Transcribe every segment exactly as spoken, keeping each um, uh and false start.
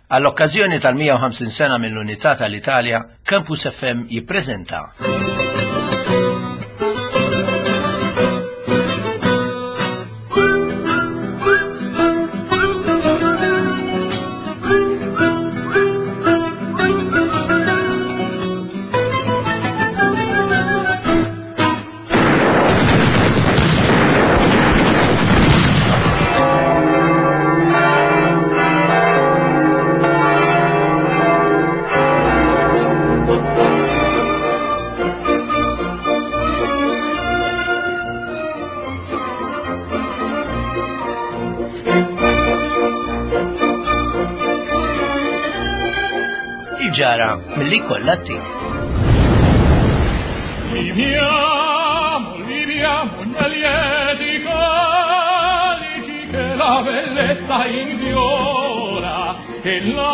Għall-okkażjoni tal-mija u ħamsin sena mill-Unità tal-Italja, Campus F M jippreżenta ġara mill-li kollatti. Viviamo, viviamo negli calici che la bellezza inviora e la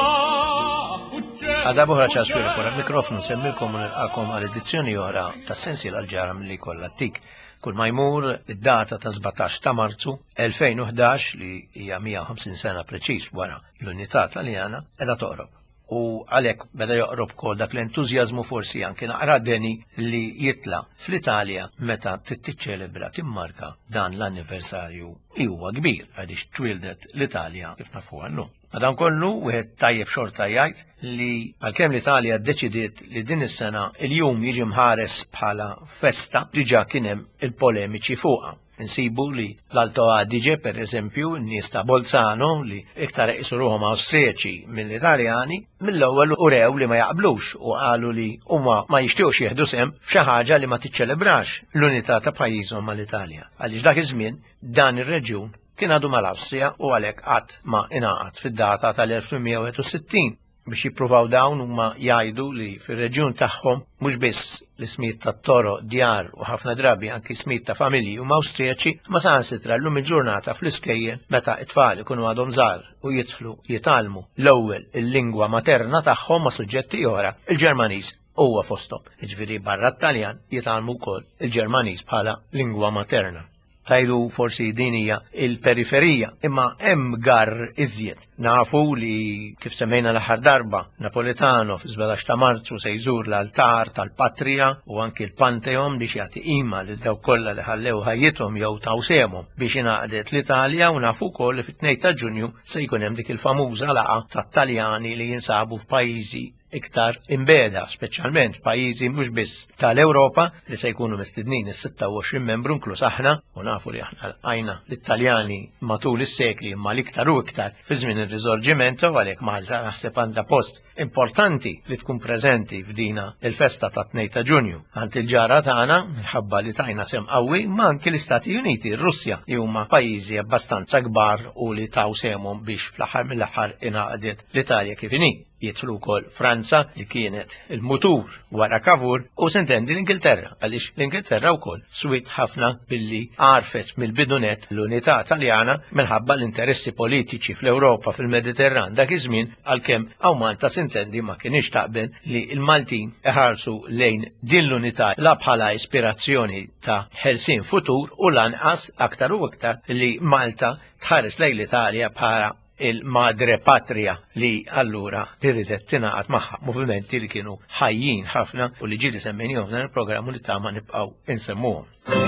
Għadda buħra ċaswira kura mikrofonu semmilkom għakom għal-edizzjoni oħra ta' sensi l-ġara mill-li kollattik. Kull ma jmur id-data ta' żbatax ta' Marzu elfejn u ħdax li hija mija u ħamsin sena preċiż wara l-Unità Taljana qiegħda toqrob. U għalek beda joqrob kol dak l-entuzjazmu forsi anke naqra deni li jitla fl-Italja meta tittiċċelebra timmarka dan l-anniversarju li huwa kbir għaliex twildet l-Italja kif nafu għallu. Madan kollu wieħed tajjeb xorta jgħid li għalkemm l-Italja ddeċidiet li din is-sena il-jum jiġi mħares bħala festa diġà kien hemm il-polemiċi fuqha. Insibu li l-Alto Adige, per eżempju, n-nies ta' Bolzano li iktar jisuruhom Awstrieci mill-Italjani, mill-ewwel urew li ma jaqblux u qalu li huma ma jixtiequx jieħdu sem f'xi ħaġa li ma tiċċelebrax l-unità ta' pajjiżhom mal-Italja. Għaliex dak iż-żmien dan ir-reġjun kien għadu mal-Awstrija u għalhekk qatt ma ingħaqad fid-data tal-elf mija u wieħed u sittin biex jippruvaw dawn huma jgħidu li fir-reġjun tagħhom mhux biss l-ismijiet tat-toro, djar u ħafna drabi anki smijiet ta' familji huma Awstrieci ma saħansitra llum il-ġurnata fl-iskejjel meta t-tfal ikunu għadhom żgħar u jidħlu jitalmu l-ewwel il-lingwa materna tagħhom ma' suġġetti oħra, il-Ġermaniż huwa fosthom. Jiġifieri barra t-Taljan jitalmu wkoll il-Ġermaniż bħala lingwa materna. Tajdu forsi din hija il-periferija, imma hemm gar iżjed. Nafu li kif semmejna l-aħħar darba Napolitano fi żbatax ta' Marzu se jżur l-altar tal-Patrija u anki l-Pantheon biex jagħti qima lil dawk kollha li ħallew ħajjithom jew tawsemhom biex ingħaqdet l-Italja u nafu wkoll li fit-tnejn ta' Ġunju se jkun hemm dik il-famuża laqgħa tat-Taljani li jinsabu f'pajjiżi iktar imbeda, speċjalment f'pajjiżi mhux biss tal-Ewropa li se jkunu mistednin is-sitta u għoxrin membru inkluż aħna u nafu li aħna għajna l-Italjani matul is-sekli imma l-iktar u iktar fi żmien ir-Riżorġimento għalhekk Malta naħseb għandha post importanti li tkun preżenti f'dina il-festa ta' tnejn ta' Ġunju. Għand il-ġara tagħna minħabba li tajna sem qawwi ma anke l-Istati Uniti, r-Russja li huma pajjiżi abbastanza kbar u li taw semhom biex fl-aħħar mill-aħħar ingħaqdet l-Italja kif inhi. Jitlu wkoll Franza li kienet il-mutur wara Cavour u sentendi l-Ingilterra għaliex l-Ingilterra wkoll swit ħafna billi għarfet mill-bidunet l-Unità Taljana minħabba l-interessi politiċi fl-Ewropa fil-Mediterran dak iż-żmien għalkemm hawn Malta sentendi ma kienx taqbel li l-Maltin iħarsu lejn din l-unità la bħala ispirazzjoni ta' ħelsien futur u lanqas aktar u iktar li Malta tħares lejn l-Italja bħala il-madre patria li allura li ridet tingħaqad magħha movimenti li kienu ħajjin ħafna u li ġieli semmejnihom f'dan il-programm li tama nibqgħu insemmuhom.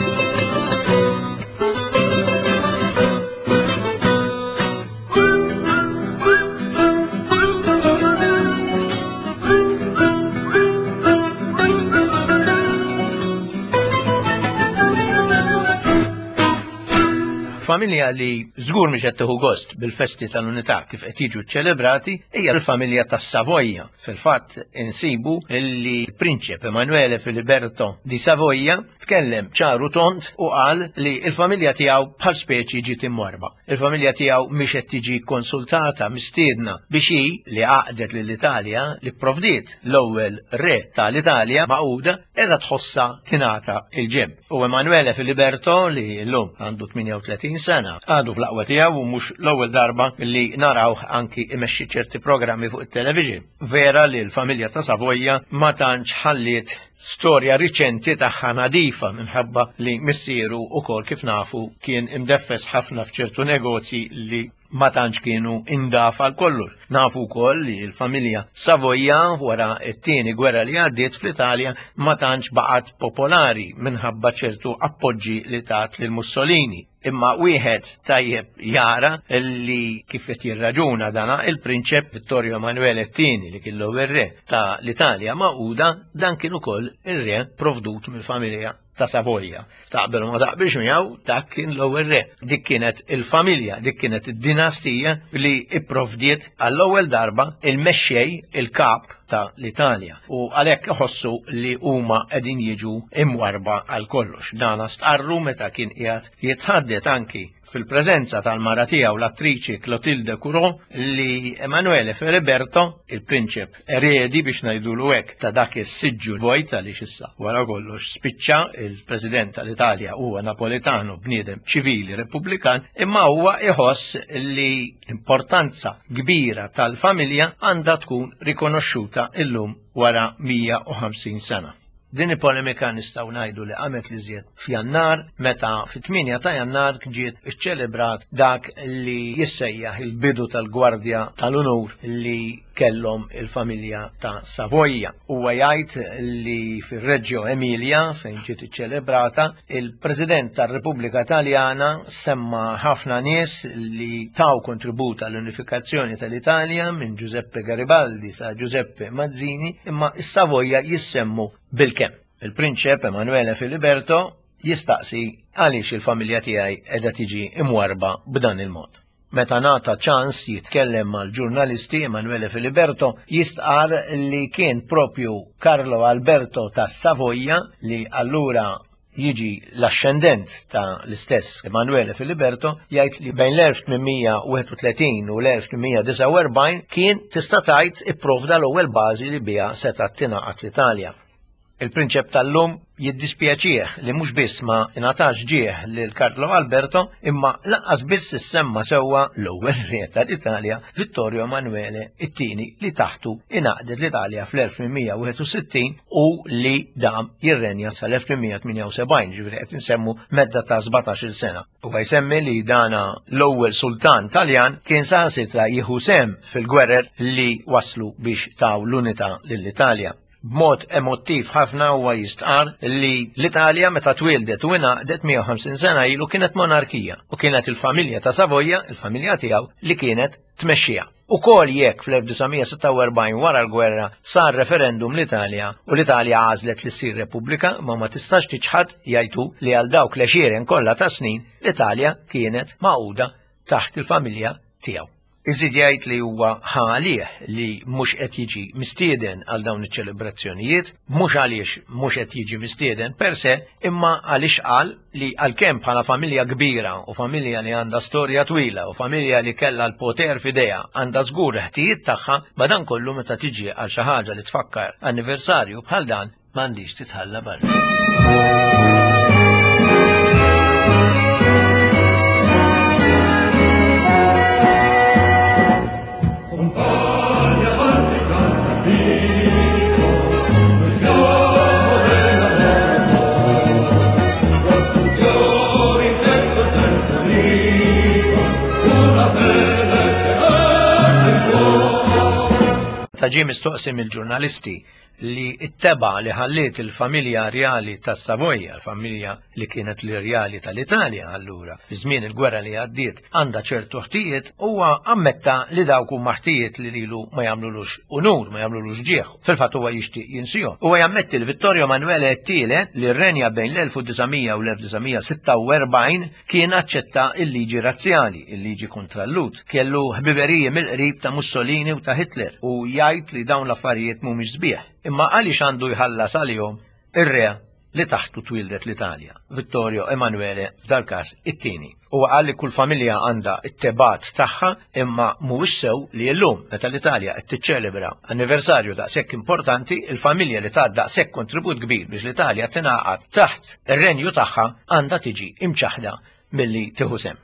Familja li żgur mhix qed tieħu gost bil-festi tal-Unità kif qed jiġu ċċelebrati hija l-familja tas-Savoja. Fil-fatt insibu li l-Prinċep Emanuele Filiberto di Savoja tkellem ċaru tont u qal li l-familja tiegħu bħal speċi ġiet immorba. Il-familja tiegħu mhix qed tiġi konsultata mistiedna biex hi li għaqdet lill-Italja li pprovdiet l-ewwel re tal-Italja Magħquda qiegħda tħossha tingħata il-ġenb. U Emanuele Filiberto li llum għandu tminja u tletin sena għadu fl-aqwa tiegħu u mhux l-ewwel darba li naraw anki imexxi ċerti programmi fuq it-television. Vera li l-familja ta' Savoja ma tantx ħalliet storja riċenti tagħha nadifa minħabba li missieru ukoll kif nafu kien imdeffes ħafna f'ċertu negozji li ma tantx kienu indafa għal kollox. Nafu wkoll li l-familja Savoia wara t-tieni gwerra li għaddiet fl-Italja ma tantx baqgħet popolari minħabba ċertu appoġġi li tat lil Mussolini. Imma wieħed tajjeb jara li kif qed jirraġuna dana il-prinċep Vittorio Emanuele t-tieni li kien l-ewwel re ta' l-Italja Magħquda dan kien ukoll ir-re provdut mill-familja ta' Savoia. Taqbel ma taqbilx miegħu dak kien l-ewwel re. Dik kienet il-familja, dik kienet id-dinastija li ipprovdiet għall-ewwel darba il-mexxej, il-kap ta' l-Italja. U għalhekk iħossu li huma qegħdin jiġu imwarba għal kollox. Dan stqarru meta kien qiegħed jitħaddet anki fil-preżenza tal-mara tiegħu l-attriċi Clotilde Curò li Emanuele Filiberto, il-prinċep eredi biex ngħidulu hekk ta' dak is-siġġu vojt għaliex issa wara kollox spiċċa il-President tal-Italja huwa Napolitano bniedem ċivili Repubblikan, imma huwa iħoss li importanza kbira tal-familja għandha tkun rikonoxxuta illum wara mija u ħamsin sena. Din il-polemika nistgħu ngħidu li qamet li żied f'Jannar meta fit-tminja ta' Jannar ġiet iċċelebrat dak li jissejjaħ il-bidu tal-Gwardja tal-Unur li kellhom il-familja ta' Savoia. Huwa jgħid li fir-Reggio Emilia fejn ġiet iċċelebrata il-President tar-Repubblika Taljana semma ħafna nies li taw kontribut għall-unifikazzjoni tal-Italja minn Giuseppe Garibaldi sa Giuseppe Mazzini, imma is-Savoia jissemmu bil-kemm. Il-prinċep Emanuele Filiberto jistaqsi għaliex il-familja tiegħi qiegħda tiġi imwarba b'dan il-mod. Meta nata ċans jitkellem mal-ġurnalisti, Emanuele Filiberto jistqar li kien propju Carlo Alberto ta' Savoia li allura jiġi l-ascendent ta' l-istess Emanuele Filiberto jgħid li bejn l-elf tminmija u wieħed u tletin u l-elf tminmija u disa u erbgħin kien tista' tgħid ipprovda l-ewwel bażi li biha seta' tingħaqad l-Italja. Il-prinċep tal-lum jiddispjaċih li mhux biss ma ingħatax ġieħ lil Carlo Alberto imma lanqas biss issemma sewwa l-ewwel re tal-Italja Vittorio Emanuele it-tieni li taħtu ingħaqdet l-Italja fl-elf tminmija u wieħed u sittin u li dam jirrenja sal-elf tminmija u tminja u sebgħin, ġifieri qed insemmu medda ta' sbatax-il sena. Huwa jsemmi li dana l-ewwel sultan Taljan kien saħansitra jieħu sehem fil-gwerer li waslu biex taw l-unità lill-Italja. B'mod emottiv ħafna huwa jistqar li l-Italja meta twildet u ingħaqdet mija u ħamsin sena ilu kienet monarkija u kienet il-familja ta' Savoia, il-familja tiegħu, li kienet tmexxija. Ukoll jekk fl-elf tisa' sitta u erbgħin wara l-gwerra sar referendum l-Italja u l-Italja għażlet li ssir Repubblika, ma ma tistax tiġħad jgħidu li għal dawk l-għexieren kollha ta' snin l-Italja kienet magħquda taħt il-familja tiegħu. Iżid jgħid li huwa ħalih li mhux qed jiġi mistieden għal dawn iċ-ċelebrazzjonijiet, mhux għaliex mhux qed jiġi mistieden per se, imma għaliex qal li għalkemm bħala familja kbira u familja li għandha storja twila u familja li kellha l-poter f'idejha għandha żgur ħtijiet tagħha, madankollu meta tiġi għal xi ħaġa li tfakkar anniversarju bħal dan m'għandix titħalla barra. Taġi mistoqsim il-ġurnalisti li itteba li ħalliet il-familja reali tas Savoia, l-familja li kienet l-reali tal-Italja allura, fi żmien il-gwerra li għaddiet għandha ċertu ħtijiet, huwa ammetta li dawk huma ħtijiet li lilu ma jagħmlulux unur, ma jagħmlulux ġieħ. Fil-fatt huwa jixtieq jinsihom. Huwa jammetti li Vittorio Emanuele t-tielet li rrenja bejn l-elf tisa'mija u l-elf tisa'mija u sitta u erbgħin kien aċċetta il-liġi razzjali, il-liġi kontra l-lut. Kellu ħbiberiji mill-qrib ta' Mussolini u ta' Hitler u jgħid li dawn l-affarijiet mhumiex sbieħ. Imma għaliex għandu jħallas għalihom ir-re li taħtu twildet l-Italja, Vittorio Emanuele f'dal każ it-tieni. U qal li kull familja għandha t-tebat tagħha imma mhuwiex sew li llum meta l-Italja qed tiċċelebra anniversarju daqshekk importanti, il-familja li tat daqshekk kontribut kbir biex l-Italja tingħaqad taħt ir-renju tagħha għandha tiġi imċaħda milli tieħu sehem.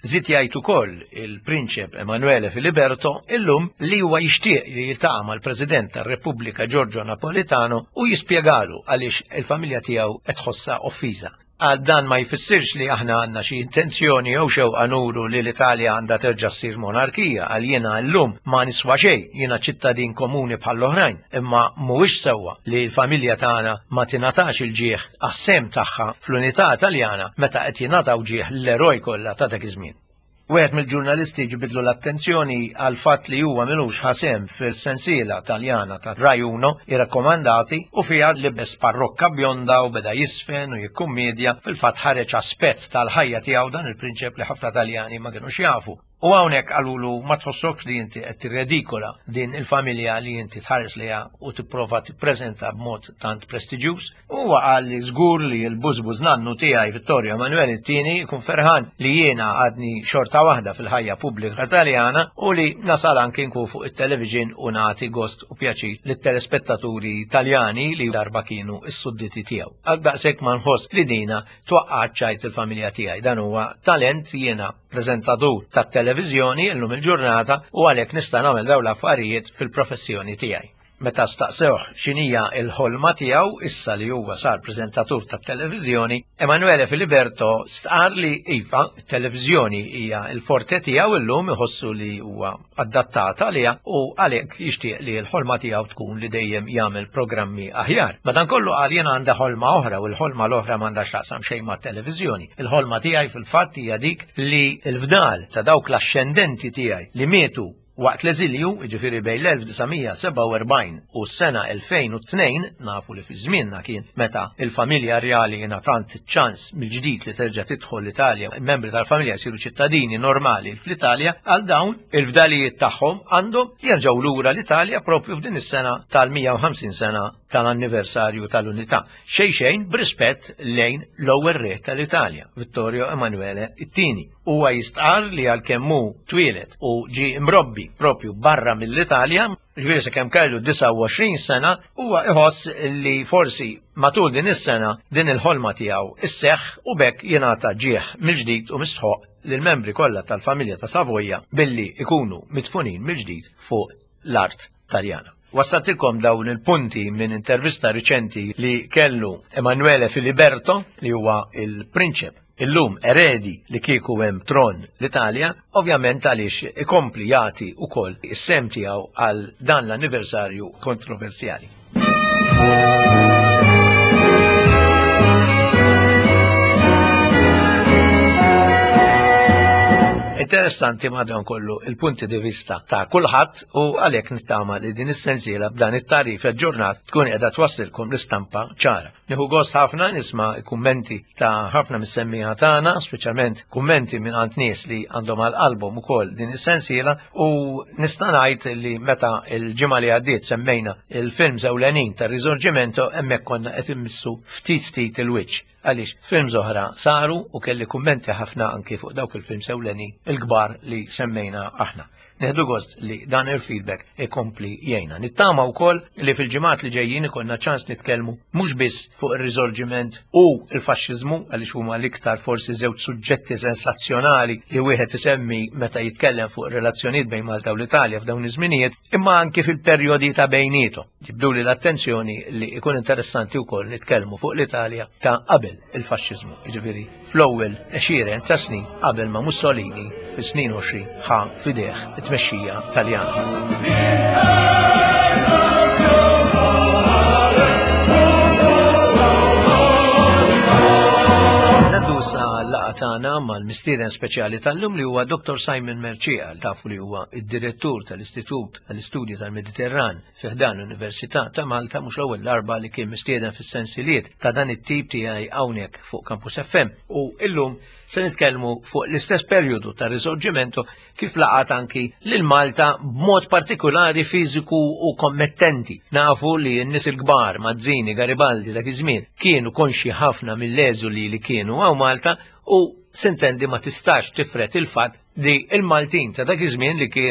Żied jgħid ukoll il-Prinċep Emanuele Filiberto illum li huwa jixtieq li jiltaqa' mal-President tar-Repubblika Giorgio Napolitano u jispjegalu għaliex il-familja tiegħu qed tħossha offiża. Għal dan ma jfissirx li aħna għandna xi intenzjoni jew xewqa nuru li l-Italja għandha terġa' ssir monarkija għal jiena llum ma niswa xejn, jiena ċittadin komuni bħall-oħrajn, imma mhuwiex sewwa li l-familja tagħna ma tingħatax il-ġieħ għas-sem tagħha fl-Unità Taljana meta qed jingħataw ġieħ l-eroj kollha ta' dak iż-żmien. Wieħed mill-ġurnalisti ġibidlu l-attenzjoni għal fatt li huwa milux ħasem fil-sensiela Taljana ta' Rai Uno irrakkomandati u fiha libes parrokka bjonda u beda jisfen u jikkummedja fil-fatt ħareġ aspett tal-ħajja tiegħu dan il-prinċep li ħafna Taljani ma kinux jafu. U hawnhekk qalulu ma tħossokx li inti qed tirredikola din il-familja li inti tħares liha u tipprova tippreżenta b'mod tant prestiġjuż. Huwa qal li żgur li l-bużbuż nannu tiegħi Vittorio Emanuele t-tieni jkun ferħan li jiena għadni xorta waħda fil-ħajja pubblika Taljana u li nasal anke nkun fuq it-television u nagħti gost u pjaċir lit-telespettaturi Taljani li darba kienu s-sudditi tiegħu. Għal daqshekk ma nħoss li dina twaqqgħat ċajt il-familja tiegħi. Dan huwa talent jiena preżentatur tat-televiżjoni llum il-ġurnata u għalhekk nista' nagħmel dawn l-affarijiet fil-professjoni tiegħi. Meta staqsewh x'inhija l-ħolma tiegħu issa li huwa sar preżentatur tat-televiżjoni, Emanuele Filiberto stqar li iva t-televiżjoni hija l-forte tiegħu illum iħossu li huwa adattata liha u għalhekk jixtieq li l-ħolma tiegħu tkun li dejjem jagħmel programmi aħjar. Madankollu qal jien għandha ħolma oħra u l-ħolma l-oħra m'għandax taqsam xejn mat-televiżjoni. Il-ħolma tiegħi fil-fatt hija dik li l-fdal ta' dawk l-ascendenti tiegħi li mietu waqt l-eżilju, jiġifieri bejn l-elf tisa' seba' u erbgħin u s-sena elfejn u tnejn, nafu li fi żmienna kien meta il-familja reali ngħatat ċans mill-ġdid li terġa' tidħol l-Italja, membri tal-familja jsiru ċittadini normali fl-Italja, għal dawn il-fdalijiet tagħhom għandhom jerġgħu lura l-Italja propju f'din is-sena tal-mija u ħamsin sena tal-anniversarju tal-Unità. Xejn xejn b'rispett lejn l-ewwel re tal-Italja, Vittorio Emanuele t-tieni. Huwa jistqar li għalkemm hu twieled u ġie imrobbi propju barra mill-Italja, ġifieri sakemm kellu disa' u għoxrin sena, huwa iħoss li forsi matul din is-sena din il-ħolma tiegħu isseħħ u bekk jingħata ġieħ mill-ġdid u mistħoq lill-membri kollha tal-familja ta' Savoja billi ikunu mitfunin mill-ġdid fuq l-art Taljana. Wassaltilkom dawn il-punti minn intervista riċenti li kellu Emanuele Filiberto li huwa il-prinċep illum eredi li kieku hemm tron l-Italja, ovvjament għaliex ikompli jagħti wkoll is-sem tiegħu għal dan l-anniversarju kontroversjali. Interessanti madon kollu il-punti di vista ta' kulħadd u għalhekk nittama li din is-sensiela b'dan it-tarif ġurnat tkun qiegħda twassilkom l-istampa ċara. Nieħu gost ħafna nisma' kummenti ta' ħafna mis-semmija tagħna, speċjalment kummenti minn għand nies li għandhom għall-album ukoll din is-sensiela u nista' ngħid li meta l-ġimgħa li għaddiet semmejna il-film ewlenin tar-Risorġimento hemmhekk konna qed immissu ftit ftit il-wiċċ. Għaliex films oħra saru u kelli kummenti ħafna anki fuq dawk il-films ewleni il-kbar li semmejna aħna. Neħdu gost li dan il-feedback ikompli jgħinna. Nittama wkoll li fil-ġimgħat li ġejjin ikollna ċans nitkellmu mhux biss fuq ir-riżorġiment u l-faxxiżmu għaliex huma l-iktar forsi żewġ suġġetti sensazzjonali li wieħed isemmi meta jitkellem fuq ir-relazzjonijiet bejn Malta u l-Italja f'dawn iż-żminijiet, imma anke fil-perjodi ta' bejniethom. Ġibdu li l-attenzjoni li ikun interessanti wkoll nitkellmu fuq l-Italja ta' qabel il-faxxiżmu, jiġifieri fl-ewwel għexieren ta' snin qabel ma' Mussolini fis-snin għoxrin ħa fideh it-tmexxija Taljana. Sa laqa tagħna mal-mistieden speċjali tal-lum li huwa Doktor Simon Mercia, tafu li huwa id-direttur tal-Istitut tal-Istudji tal-Mediterran fi ħdan l-Università ta' Malta, mhux l-ewwel darba li kien mistieden fis-sensiliet ta' dan it-tip tiegħi hawnhekk fuq Campus F M. U illum se nitkellmu fuq l-istess perjodu ta' Risorġimento kif laqat anki lil Malta b'mod partikolari fiżiku u kommettenti. Nafu li n-nies il-kbar Mazzini, Garibaldi dak iż-żmien kienu konxi ħafna mill-eżuli li kienu hawn Malta u sintendi ma tistax tifret il-fatt li il-Maltin ta' dak iż-żmien li kienu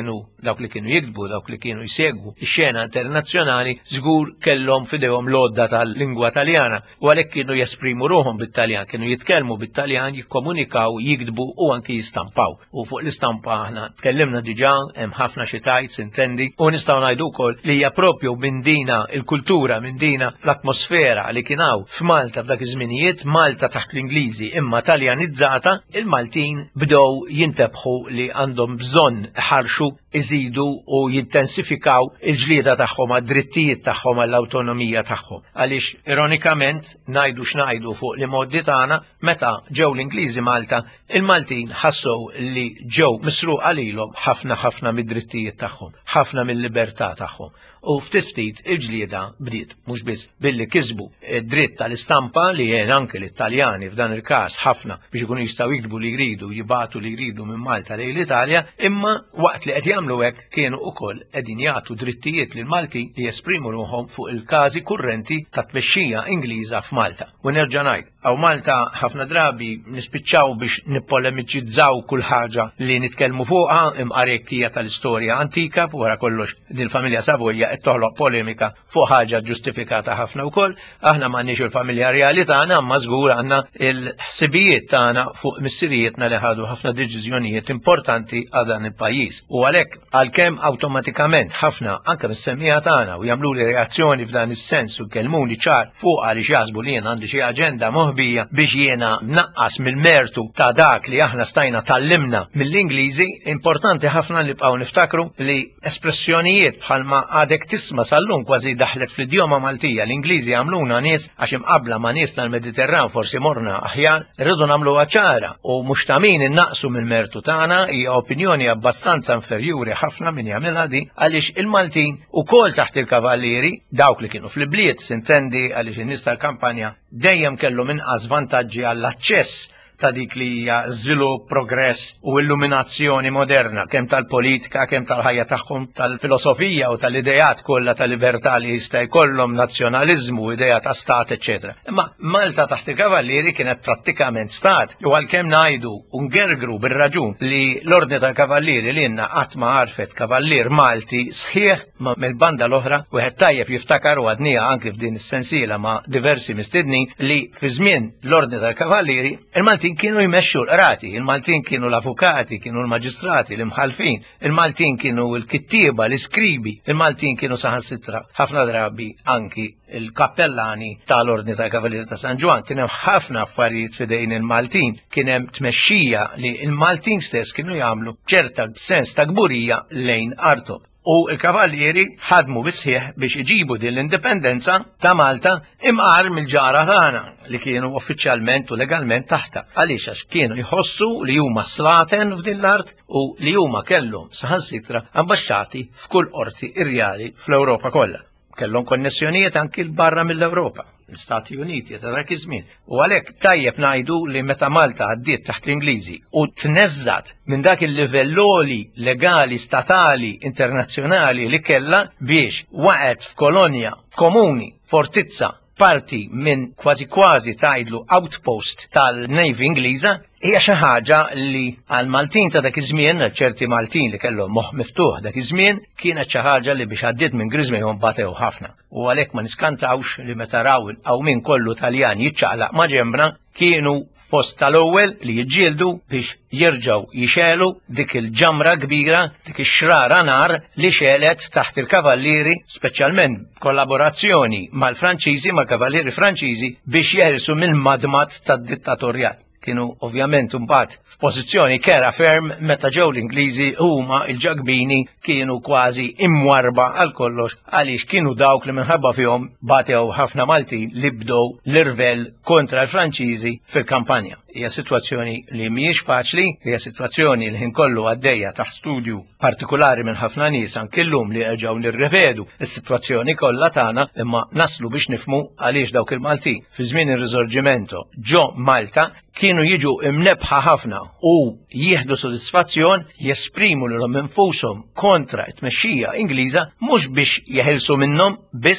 dawk li kienu jiktbu, dawk li kienu jsegwu ix-xena internazzjonali żgur kellhom f'idejhom l-għodda tal-lingwa Taljana u għalhekk kienu jesprimu ruhom bit-Taljan, kienu jitkellmu bit-Taljan, jikkomunikaw, jiktbu u anki jistampaw. U fuq l-istampa aħna tkellimna diġà hemm ħafna xi tajt sintendi u nistgħu ngħidu wkoll li hija proprju minn dina il-kultura, minn dina l-atmosfera li kien hawn f'Malta f'dak iż-żminijiet, Malta taħt l-Ingliżi imma Taljanizzata, il-Maltin bdew jintebħu li għandhom bżonn ħarxu iżidu u jintensifikaw il-ġlieda tagħhom għad-drittijiet tagħhom għall-awtonomija tagħhom. Għaliex ironikament ngħidu x'ngħidu fuq li modi tagħna meta ġew l-Ingliżi Malta, il-Maltin ħassew li ġew misruqa lilhom ħafna ħafna mid-drittijiet tagħhom, ħafna mill-libertà tagħhom. U ftit ftit il-ġlieda bdiet mhux biss billi kisbu id-dritt tal-istampa li jien anke l-Italjani f'dan il-każ ħafna biex ikunu jistgħu jiktbu li jridu, jibgħatu li jridu minn Malta lejn l-Italja, imma waqt li qed jagħmlu hekk kienu wkoll qegħdin jagħtu drittijiet lil Malti li jesprimu ruhom fuq il-każi kurrenti ta' tmexxija Ingliża f'Malta. U nerġa' ngħid, hawn Malta ħafna drabi nispiċċaw biex nippolemiċizzaw kull ħaġa li nitkellmu fuqha imqarekkija tal-istorja antika wara kollox din il-familja Savoja qed toħloq polemika fuq ħaġa ġustifikata ħafna wkoll. Aħna m'għandniex il-familja reali tagħna, imma żgur għandna il-ħsibijiet tagħna fuq missirietna li ħadu ħafna deċiżjonijiet importanti għal dan il-pajjiż. U għalhekk għalkemm awtomatikament ħafna anke mis-semmija tagħna u jagħmlu li reazzjoni f'dan is-sens u kellmuni ċar fuq għaliex jaħsbu li jien għandi xi aġenda moħbija biex jiena naqqas mill-mertu ta' dak li aħna stajna tallimna mill-Ingliżi, importanti ħafna li bqgħu niftakru li espressjonijiet bħalma għadek tisma' sal-lum kważi daħlet fl-idjoma Maltija. L-Ingliżi għamluna nies għax imqabbla ma' nies tal-Mediterran forsi morna aħjar, irridu nagħmluha ċara u mhux ta' min innaqsu mill-mertu tagħna hija opinjoni abbastanza inferjuri ħafna min jagħmilha di għaliex il-Maltin ukoll taħt il-kavallieri dawk li kienu fl-bliet sintendi għaliex in-nies tal-kampanja dejjem kellhom inqas vantaġġi għall-aċċess ta' dik li hija żvilupp, progress u illuminazzjoni moderna kemm tal-politika, kemm tal-ħajja tagħhom, tal-filosofija u tal-idejat kollha tal-libertà li jista' jkollhom nazzjonaliżmu, idea ta' stat, eċetera. Imma Malta taħt il-kavallieri kienet prattikament stat. U għalkemm ngħidu u ngergru bir-raġun li l-ordni tal-kavallieri li inna qatt ma għarfet kavallier Malti sħiħ ma mill-banda l-oħra wieħed tajjeb jiftakar u għadnija anke f'din is-sensiela ma' diversi mistednin li fi żmien l-ordni tal-kavallieri il-Maltin kienu jmexxu l-qrati, il-Maltin kienu l-avukati, kienu l-maġistrati, l-imħalfin, il-Maltin kienu l-kittieba, l-iskribi, il-Maltin kienu saħansitra ħafna drabi anki il-kappellani tal-Ordni tal-Kavallieri ta' San Ġwan. Kien hemm ħafna affarijiet fidejn il-Maltin, kien hemm tmexxija li il-Maltin stess kienu jagħmlu ċerta sens ta' gburija lejn artom. U il-kavallieri ħadmu bisħieħ biex iġibu din l-indipendenza ta' Malta imqar mill-ġara tagħna li kienu uffiċjalment u legalment taħta. Għaliex għax kienu jħossu li huma slaten f'din l-art u li huma kellhom saħansitra ambaxxati f'kull qorti irjali fl-Ewropa kollha. Kellhom konnessjonijiet anki l-barra mill-Ewropa, l-Stati Uniti ta' dak iż-żmien. U għalhekk tajjeb ngħidu li meta Malta għaddiet taħt l-Ingliżi u tneżżat minn dak il-livelloli legali, statali, internazzjonali li kellha biex waqgħet f'kolonja komuni, fortizza, parti minn kważi kważi tgħidlu outpost tal-Navy Ingliża, hija xi ħaġa li għal Maltin ta' dak iż-żmien, ċerti Maltin li kellhom moħħ miftuħ dak iż-żmien, kienet xi ħaġa li biex għaddiet minn grizmejhom batew ħafna. U għalhekk ma niskantawx li meta raw il-qawmin kollu Taljan jiċċaqlaq ma' ġembna kienu fost tal-ewwel li jiġġieldu biex jerġgħu jixelu dik il-ġamra kbira, dik ix-xrara nar li xelet taħt il-kavallieri, speċjalment kollaborazzjoni mal-Franċiżi, mal-kavallieri Franċiżi biex jeħilsu mill-madmat tad-dittatorjat. Kienu ovvjament mbagħad f'pożizzjoni kera ferm meta ġew l-Ingliżi huma l-ġagbini kienu kważi imwarba għal kollox għaliex kienu dawk li minħabba fihom batew ħafna Maltin li bdew l-irvel kontra l-Franċiżi fil-kampanja. Hija sitwazzjoni li mhijiex faċli, hija sitwazzjoni li ħin kollu għaddejja taħt studju partikolari minn ħafna nies anke llum li rġgħu nirrevedu is-sitwazzjoni kollha tagħna imma naslu biex nifhmu għaliex dawk il-Maltin fi żmien ir-Riżorġimento ġo Malta kienu jiġu imnebħa ħafna u jieħdu sodisfazzjon jesprimu lilhom infushom kontra t-tmexxija Ingliża mhux biex jeħilsu minnhom biss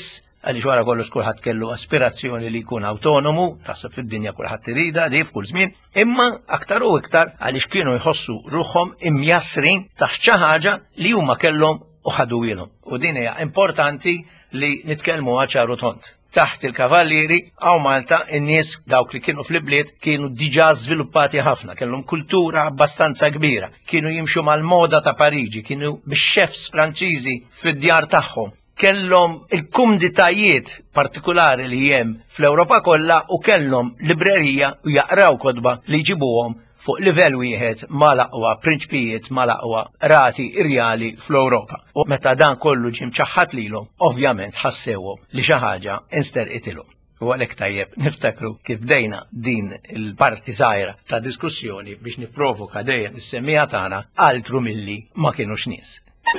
għaliex wara kollox kulħadd kellu aspirazzjoni li jkun autonomu, taħseb fid-dinja kulħadd irida di f'kull żmien, imma aktar u iktar għaliex kienu jħossu ruħhom imjassrin taħt xi ħaġa li huma kellhom u ħaduwilhom. U din hija importanti li nitkellmu ċaru tont. Taħt il-kavallieri għaw Malta in-nies dawk li kienu fl-ibliet kienu diġà żviluppati ħafna, kellhom kultura abbastanza kbira, kienu jimxu mal-moda ta' Pariġi, kienu bix-xefs Franċiżi fid-djar tagħhom, kellhom il-kumditajiet partikolari li hemm fl-Ewropa kollha u kellhom librerija u jaqraw kodba li jġibuhom fuq livell wieħed mal-aqwa prinċpijiet mal-aqwa rati irjali fl-Ewropa. U meta dan kollu ġie mċaħħad lilhom, ovvjament ħassewhom li xi ħaġa insterqitilhom. U għalhekk tajjeb niftakru kif bdejna din il-parti żgħira ta' diskussjoni biex nipprovoka dejjem is-semmija tagħna altru milli ma kinux nies.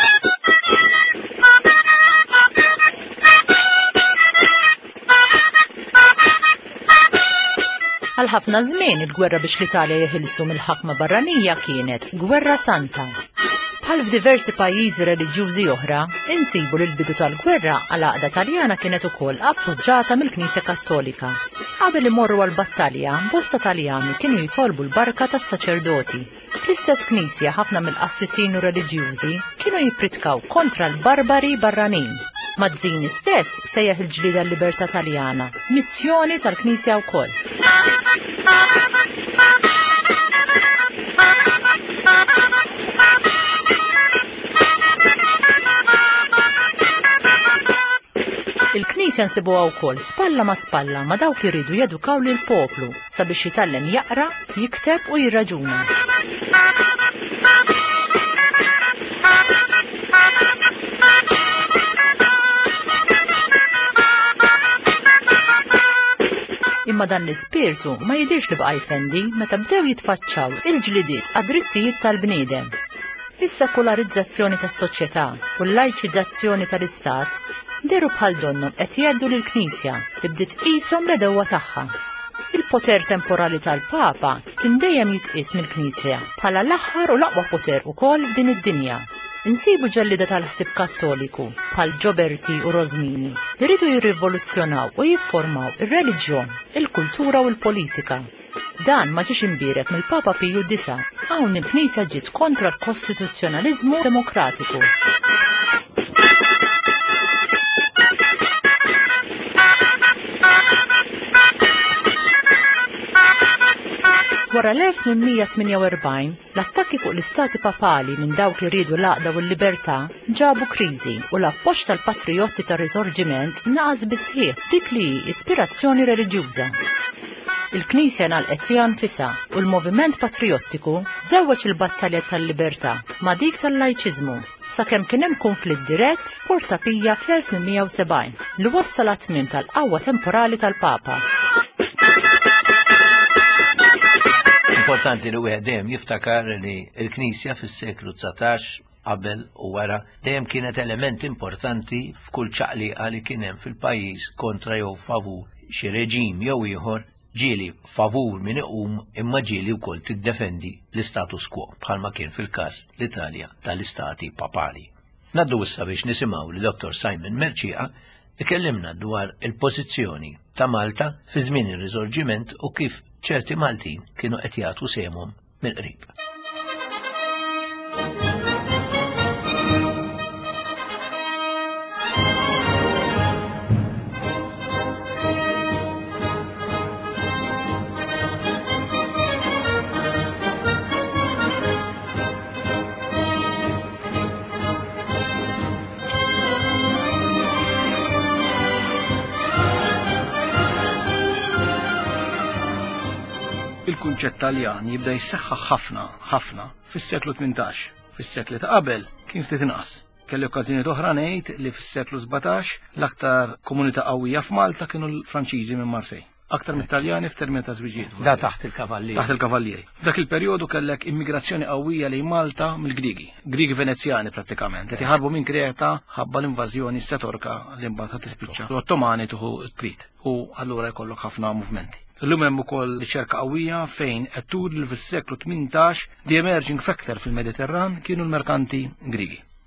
Għal ħafna żmien il-gwerra biex l-Italja jeħilsu mill-ħakma barranija kienet Gwerra Santa. Bħal f'diversi pajjiżi reliġjużi oħra, insibu li l-bidu tal-gwerra għal għaqda Taljana kienet ukoll appoġġjata mill-Knisja Kattolika. Qabel imorru għall-battalja, bosta Taljani kienu jitolbu l-barka tas-saċerdoti. Fl-istess Knisja ħafna mill-qassisin u reliġjużi kienu jippritkaw kontra l-barbari barranin. Mazzini stess sejjaħ il-ġlida l-libertà Taljana, missjoni tal-Knisja wkoll. Il-Knisja nsibuha wkoll spalla ma' spalla ma' dawk li jridu jedukaw lil poplu sabiex jitgħallem jaqra, jikteb u jirraġuna. Imma dan l-ispirtu ma jidirx li baqa' jfendi meta bdew jitfaċċaw il-ġlidiet għad-drittijiet tal-bniedem. Is-sekularizzazzjoni tas-soċjetà u l-lajċizzazzjoni tal-istat deru bħal donnom qed jgħeddu lill-Knisja li bdiet qishom l-edewwa tagħha. Il-poter temporali tal-Papa kien dejjem jitqies mill-Knisja bħala l-aħħar u l-aqwa poter ukoll f'din id-dinja. Insibu ġellida tal-ħsieb Kattoliku bħal Gioberti u Rosmini jridu jirrivoluzzjonaw u jifformaw ir-reliġjon, il-kultura u l-politika. Dan ma ġiex imbierek mill-Papa Piju disa' hawn il-Knisja ġiet kontra l-kostituzzjonaliżmu demokratiku. Wara l-elf tminmija tminja u erbgħin, l-attakki fuq l-istati papali minn dawk li rridu l-għaqda u l-libertà ġabu kriżi u l-appoġġ tal-patriotti tar-risorġiment naqas bisħieħ f'dik li ispirazzjoni reliġjuża. Il-Knisja nagħlqet fiha nfisha u l-moviment patriottiku żewweġ il-battalja tal-libertà ma' dik tal-lajċiżmu sakemm kien hemm konflitt dirett f'Porta Pija fl-elf tminmija u sebgħin li wassal għat-tmiem tal-qawwa temporali tal-Papa. Importanti li wieħed dejjem jiftakar li l-Knisja fis-seklu tsatax qabel u wara dejjem kienet element importanti f'kull ċaqliqa li kien hemm fil-pajjiż kontra jew favur xi reġim jew ieħor ġieli favur min iqum imma ġieli wkoll tiddefendi l-status quo bħalma kien fil-każ l-Italja tal-istati papali. Naddu issa biex nisimgħu li Doktor Simon Merċieqa ikellimna dwar il-pożizzjoni ta' Malta fi żmien ir-Risorġiment u kif ċerti Maltin kienu qed jagħtu sehemhom mill-qrib. Il-kunċett Taljan jibda jisseħħaħ ħafna ħafna fis-seklu tmintax. Fis-sekli ta' qabel kien ftit inqas. Kelli okkażjonijiet oħra ngħid li fis-seklu sebgħtax l-aktar komunità qawwija f'Malta kienu l-Franċiżi minn Marsej. Aktar mit-Taljani f'termini ta' żwiġijiet. Da taħt il-kavallieri. Taħt il-kavallieri. F'dak il-perjodu kellek immigrazzjoni qawwija lejn Malta mill-Griegi, Griegi Venezjani prattikament, qed iħarbu minn Kreta ħabba l-invażjoni setorka li mbagħad tispiċċa. L-Ottomani tuħu t-Krit u allura jkollok ħafna movimenti. Illum hemm ukoll riċerka qawwija fejn qed tur li fis-seklu tmintax the emerging factor fil-Mediterran kienu l-merkanti Griegi.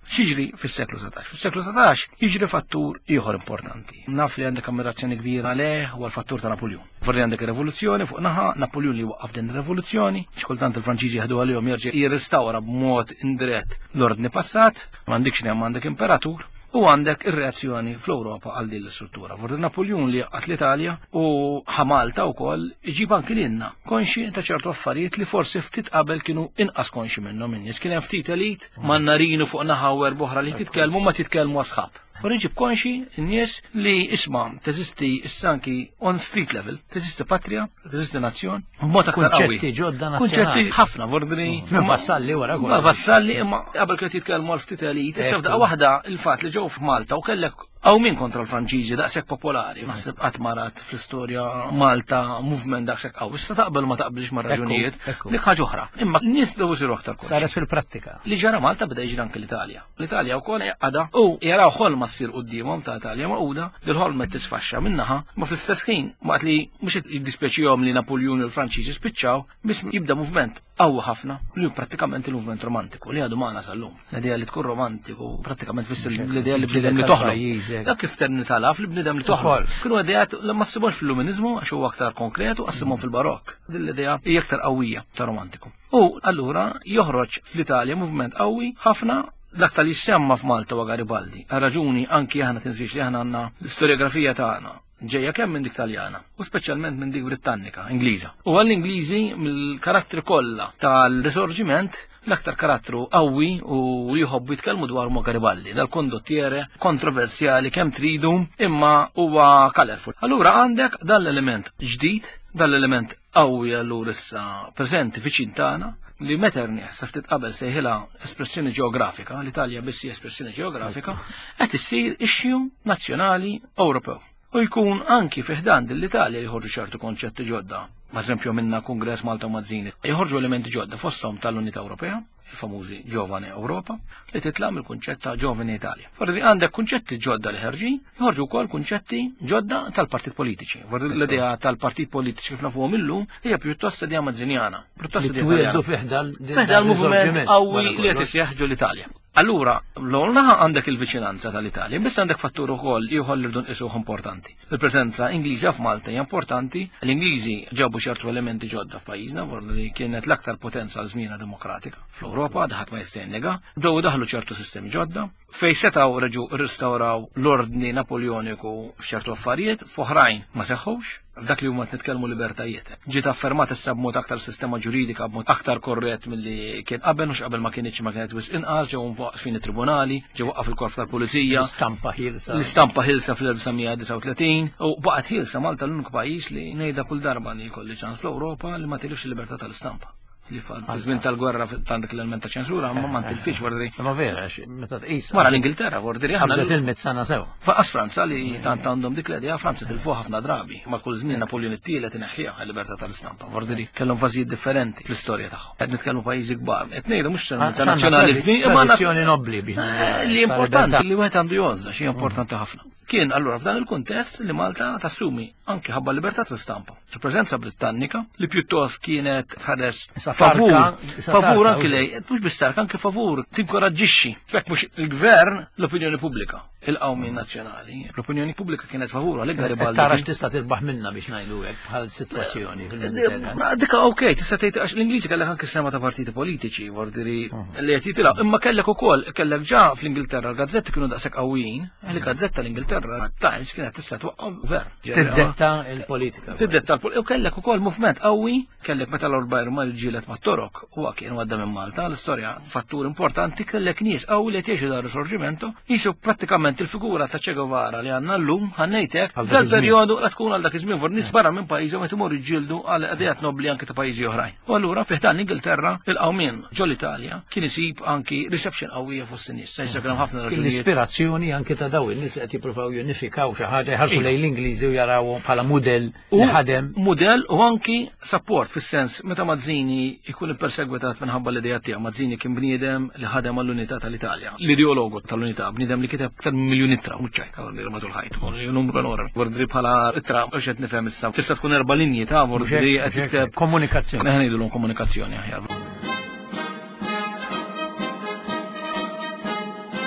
Xiġri fis-seklu setax. Fis-seklu setax jiġri fattur ieħor importanti. Naf li għandek ammirazzjoni kbira għalih huwa l-fattur ta' Napoleon. Forri għandek ir-revoluzzjoni fuq naħa Napoleon li waqaf din ir-revoluzzjoni, xkultant il-Franċiżi ħadu għalihom jerġa' jirristawra b'mod indirett l-ordni passat, m'għandekx nemm għandek imperatur. U għandek ir-reazzjoni fl-Ewropa għal din l-istruttura. Forri Napoleon li għat l-Italja u ħamalta wkoll iġib anki lilna konxi ta' ċertu affarijiet li forsi ftit qabel kienu inqas konxi minnhom in-nies. Kien hemm ftit elit mannarinu fuq naħawer boħra li titkellmu ma titkellmu asħab. Forri ġib konxi n-nies li isma' teżisti issanki on street level, teżisti patria, teżisti nazzjon, b'mod aktar qawwi. Kunċetti ġodda nazzjonali. Kunċetti ħafna vordri. Vassalli wara Ma vassalli imma qabel kien titkellmu għal ftit elit, issa f'daqqa waħda il-fatt li ġew f'Malta u kellek għaw min kontra l-Franċiżi daqshekk popolari, naħseb qatt marat fl-istorja Malta movement daqshekk qaww. Issa taqbel ma taqbilx ma' raġunijiet, dik ħaġa oħra. Imma n-nies dew isiru aktar konxi. Saret fil-prattika. Li ġara Malta beda jiġri anke l-Italja. L-Italja wkoll għada u jaraw ħolma ssir qudiemhom ta' Italja maquda li l-ħolma tisfaxxa minnaħa, ma fl-istess ħin waqt li mhux jiddispjaċihom li Napoleon u l-Franċiżi spiċċaw biex jibda movement qawwi ħafna li prattikament il-movement romantiku li għadu magħna sal-lum. L-idea li tkun romantiku prattikament fisser l-idea li bniedem li toħroq. Dak kif terni talaf li bniedem li toħroq. Kienu ideat li ma ssibux fil-luminizmu għax huwa aktar konkret u qassimhom fil-barokk. Din l-idea hija aktar qawwija ta' romantiku. U allura joħroġ fl-Italja movement qawwi ħafna dak tal-jissemma f'Malta u Garibaldi. Raġuni anki aħna tinsiex li aħna għandna l-istoriografija tagħna ġejja kemm minn dik Taljana u speċjalment minn dik Britannika, Ingliża. U għall-Ingliżi mill-karattri kollha tal-Risorġiment l-aktar karattru qawwi u li jħobbu jitkellmu dwar ma' Garibaldi, dal-kondottiere kontroversjali kemm tridu imma huwa colorful. Allura għandek dan l-element ġdid, dan l-element qawwi allura issa preżenti fiċin tagħna li Metternich sa ftit qabel sejħilha espressjoni ġeografika, l-Italja biss espressjoni ġeografika, qed issir issue nazzjonali Ewropew. U jkun anki fiħdan l-Italja jħorġu ċertu konċetti ġodda. Ma' eżempju minna Kongress Malta u Mazzini. Jħorġu elementi ġodda fosthom tal-Unità Ewropea, il-famużi Giovane Ewropa, li titlam il-kunċett ta' Giovane Italja. Fordi għandek kunċetti ġodda li ħerġin, jħorġu wkoll kunċetti ġodda tal-partit politiċi. Fordi l-idea tal-partit politiċi kif nafuhom illum hija pjuttost idea Mazzinjana. Pjuttost idea Taljana. Feħda l-movement qawwi li qed isjeħġu l-Italja. Allura, l-għolnaħa għandek il-viċinanza tal-Italja, biss għandek fattur ukoll ieħor li rdun isuh importanti. Il-preżenza Ingliża f'Malta hija importanti, l-Ingliżi ġabu ċertu elementi ġodda f'pajjiżna, li kienet l-aktar potenza għal żmiena demokratika fl-Ewropa, daħat ma jistgħin nega, bdew daħlu ċertu sistemi ġodda, fej setgħu reġu rristawraw l-ordni Napoleoniku f'ċertu affarijiet, f'oħrajn ma seħħux, f'dak li huma nitkellmu libertajiet. Ġiet affermat issa b'mod aktar sistema ġuridika b'mod aktar korrett milli kien qabel mhux qabel ma kienx ma kienet wisq inqas ġew waqfin it-tribunali, ġew waqaf il-korp tal-pulizija. L-istampa ħilsa. L-istampa ħilsa fl-1939 u baqgħet ħilsa Malta l-uniku pajjiż li ngħidha kull darba li jkolli ċans fl-Ewropa li ma tilifx il-libertà tal-istampa. Li fil-żmien tal-gwerra tandik l-element ta' ċensura ma ma ntilfix wardri. Ma vera, meta tqis. Wara l-Ingilterra wardri ħaġa tilmet sana sew. Faqas Franza li tant għandhom dik l-idea Franza tilfu ħafna drabi. Ma kull żmien Napoleon it-tielet ineħħiha l-libertà tal-istampa. Wardri kellhom fażijiet differenti fl-istorja tagħhom. Qed nitkellmu pajjiżi kbar. Qed ngħidu mhux internazzjonaliżmi, imma nazzjoni nobbli biex. Li importanti li wieħed għandu jozza, xi importanti ħafna. Kien allura f'dan il-kuntest li Malta tassumi anke ħabba libertà tal-istampa. Il-preżenza Britannika li pjuttost kienet ħares favur favur anke lej, mhux bistarka anke favur tinkoraġġixxi f'hekk mhux il-gvern l-opinjoni pubblika, il-qawmi nazzjonali. L-opinjoni pubblika kienet favur għalhekk Garibaldi. Tara x'tista' tirbaħ minnha biex ngħidu hekk bħal sitwazzjoni fil-Mediterran. Dika okej, tista' tgħid għax l-Ingliżi kellek anke sema ta' partiti politiċi, wardiri li qed jitilgħu, imma kellek ukoll kellek ġa fl-Ingilterra l-gazzetti kienu daqshekk qawwijin, il-gazzetta l-Ingilterra Times kienet tista' twaqqaf gvern. Tiddetta l-politika. Tiddetta l-politika. U kellek ukoll movement qawwi, kellek meta l-Orbajr ma ġielet mat-Torok, huwa kien għadda minn Malta, l-istorja fattur importanti, kellek nies qawwi li qed jgħixu dar risorġimento, jisu prattikament il-figura ta' Che Guevara li għandna llum ħannejtek dal-perjodu qed tkun għal dak iż-żmien for nies barra minn pajjiżhom qed imorru jġildu għal qedijat nobli anke ta' pajjiżi oħrajn. U allura fih dan l-Ingilterra il-qawmien ġol Italja kien isib anki reception qawwija fost in-nies. Se jsekrem ħafna raġunijiet. L-ispirazzjoni anke ta' daw in-nies li qed jippruvaw junifikaw xi ħaġa jħarsu lejn l-Ingliżi u jarawhom bħala mudell li ħadem. Mudell u anki support fis-sens meta Mazzini jkun ippersegwitat minħabba l-idea tiegħu. Mazzini kien bniedem li ħadem għall-Unità tal-Italja. L-ideologu tal-Unità, bniedem li kiteb aktar minn miljun ittra, mhux ċajka li rmatul ħajt, numru enormi. Wardri bħala ittra biex qed nifhem issa. Tista' tkun erba' linji ta' wardri qed tikteb komunikazzjoni. Neħa ngħidulhom komunikazzjoni aħjar.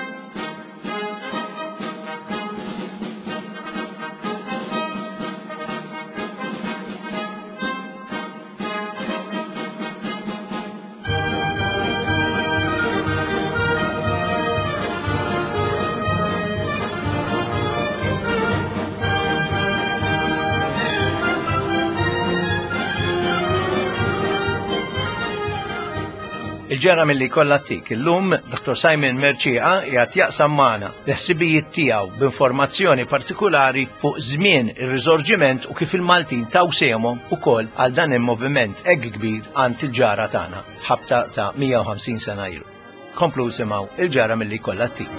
Il-ġara milli kollha tik illum Doktor Simon Merċieqa qiegħed jaqsam magħna l-ħsibijiet tiegħu b'informazzjoni partikulari fuq żmien ir-riżorġiment u kif il-Maltin taw sehomhom ukoll għal dan il-moviment hekk kbir għand il-ġara tagħna ħabta ta' mija u ħamsin sena ilu. Komplu simgħu il-ġara milli kollha tik.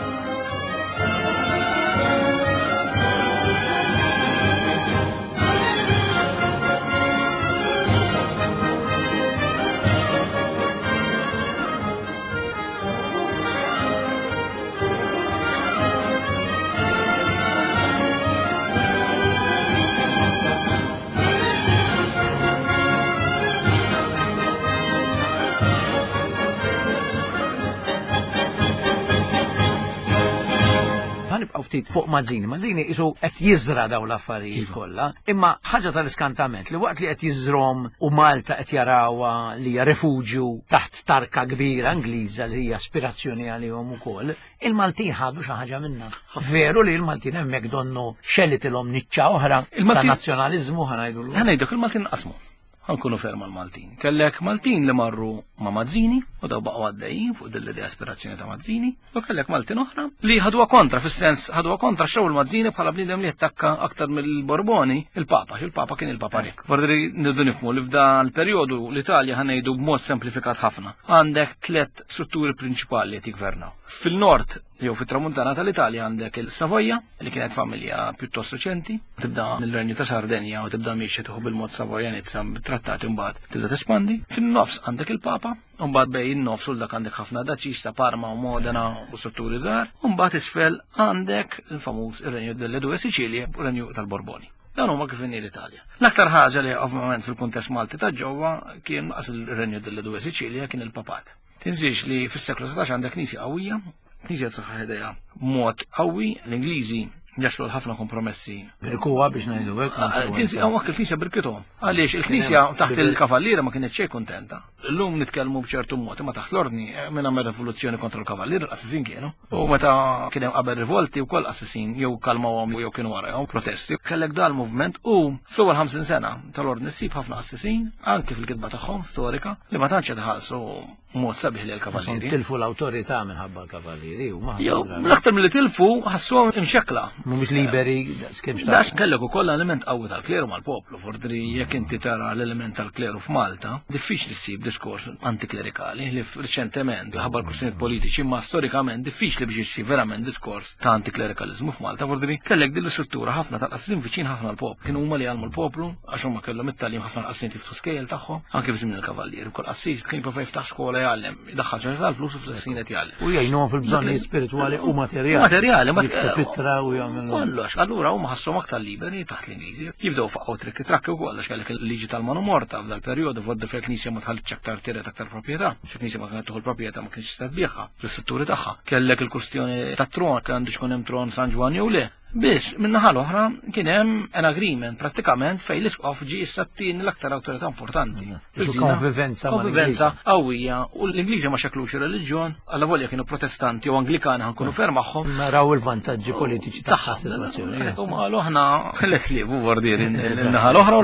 Ftit fuq Mazzini. Mazzini isu qed jiżra daw l-affarijiet kollha, imma ħaġa tal-iskantament li waqt li qed jiżrom u Malta qed jarawha li hija rifuġju taħt tarka kbira Ingliża li hija aspirazzjoni għalihom ukoll, il-Maltin ħadu xi ħaġa minnha. Veru li l-Maltin hemmhekk donnu xellitilhom niċċa oħra ta' nazzjonaliżmu ħanajdulu. Ħanajdok il-Maltin qasmu. Ħankunu ferma l-Maltin. Kellek Maltin li marru ma' Mazzini u daw baqgħu għaddejjin fuq dil aspirazzjoni ta' Mazzini, u kellek Maltin oħra li ħadwa kontra, fis-sens ħadwa kontra xew il-Mazzini bħala bniedem li attakka aktar mill-Borboni il-Papa, il-Papa kien il-Papa Rik. Vardri nidu nifhmu li f'dan il-perjodu l-Italja ħanejdu b'mod semplifikat ħafna. Għandek tliet strutturi prinċipali li jgvernaw. Fil-Nord jew fit-tramuntana tal-Italja għandek il-Savoja li kienet familja pjuttost reċenti, tibda mill-Renju ta' Sardenja u tibda mixi tuħu bil-mod Savojanizza trattati mbagħad tibda tespandi. Fin-nofs għandek il-Papa, u mbagħad bej in-nofs u dak għandek ħafna daċista Parma u Modena u strutturi żgħar, u mbagħad isfel għandek il-famuż ir-Renju delle Due Siċilje u Renju tal-Borboni. Dan huma kif inni l-Italja. L-aktar ħaġa li ovvjament fil-kuntest Malti ta' ġewwa kien qas il-Renju delle Due Siċilje kien il-Papat. Tinżix li fis-seklu setax għandek knisja qawwija, knisja saħħa ħedejja mod qawwi, l-Ingliżi jaxlu ħafna kompromessi. Birkuwa biex ngħidu hekk. Hawnhekk il-Knisja birkithom. Għaliex il-Knisja taħt il-Kavalliera ma kienx xejn kuntenta. Llum nitkellmu b'ċertu mod, imma taħt l-ordni minn għamel rivoluzzjoni kontra l-Kavallier l-Qassisin kienu. U meta kien hemm qabel rivolti wkoll Qassisin jew kalmawhom jew kienu warahom protesti. Kellek dal-movement u fl-ewwel ħamsin sena tal-ordni ssib ħafna Qassisin anke fil-kitba tagħhom storika li ma tantx tħallsu mod sabiħ li l-Kavallieri. Tilfu l-awtorità minħabba l-Kavallieri huma. Jew l-aktar milli tilfu ħassuhom imxekkla. Mhumiex liberi skemx ta' Dax kellek ukoll element qawwi tal-kleru mal-poplu, fordri jekk inti tara l-element tal-kleru f'Malta, diffiċli ssib diskors antiklerikali li riċentement ħabbar kwistjonijiet politiċi ma storikament diffiċli biex issib verament diskors ta' antiklerikalizmu f'Malta, fordri kellek din l-istruttura ħafna tal-qasrin viċin ħafna l-poplu. Kienu huma li għalmu l-poplu għax huma kellhom it-tagħlim ħafna qasrin tiftu skejjel tagħhom, anke f'żmien il-Kavallieri. Wkoll qassis kien jipprova jiftaħ skola jgħallem, jdaħħal ċerta tal-flus fl-qasrin qed jgħallem. U jgħinuhom fil-bżonni spirituali u materjali. Materjali, ma fitra u jagħmlu. Kollox, allura huma ħassom aktar liberi taħt l-Ingliżi. Jibdew faqgħu trikki trakki wkoll għax kellek il-liġi tal-Manu Morta f'dal perjodu fordi fil-Knisja ma tħallitx aktar tiret aktar proprjetà. X'il-Knisja ma kienet tieħu l-proprjetà ma kienx tista' tbieħha fl-istrutturi tagħha. Kellek il-kwistjoni tat-tron għandu xkun hemm tron San Ġwan jew le. Biss, minnaħa l-oħra kien hemm an agreement prattikament fejn l-isqof ġie issa t-tieni l-aktar awtorità importanti. Konvivenza Konvivenza qawwija u l-Ingliżi ma xeklux ir-reliġjon, alla volja kienu protestanti u Anglikani ħankunu ferm magħhom. Naraw il-vantaġġi politiċi tagħha situazzjoni. U qalu aħna let livu vordir in-naħa l-oħra u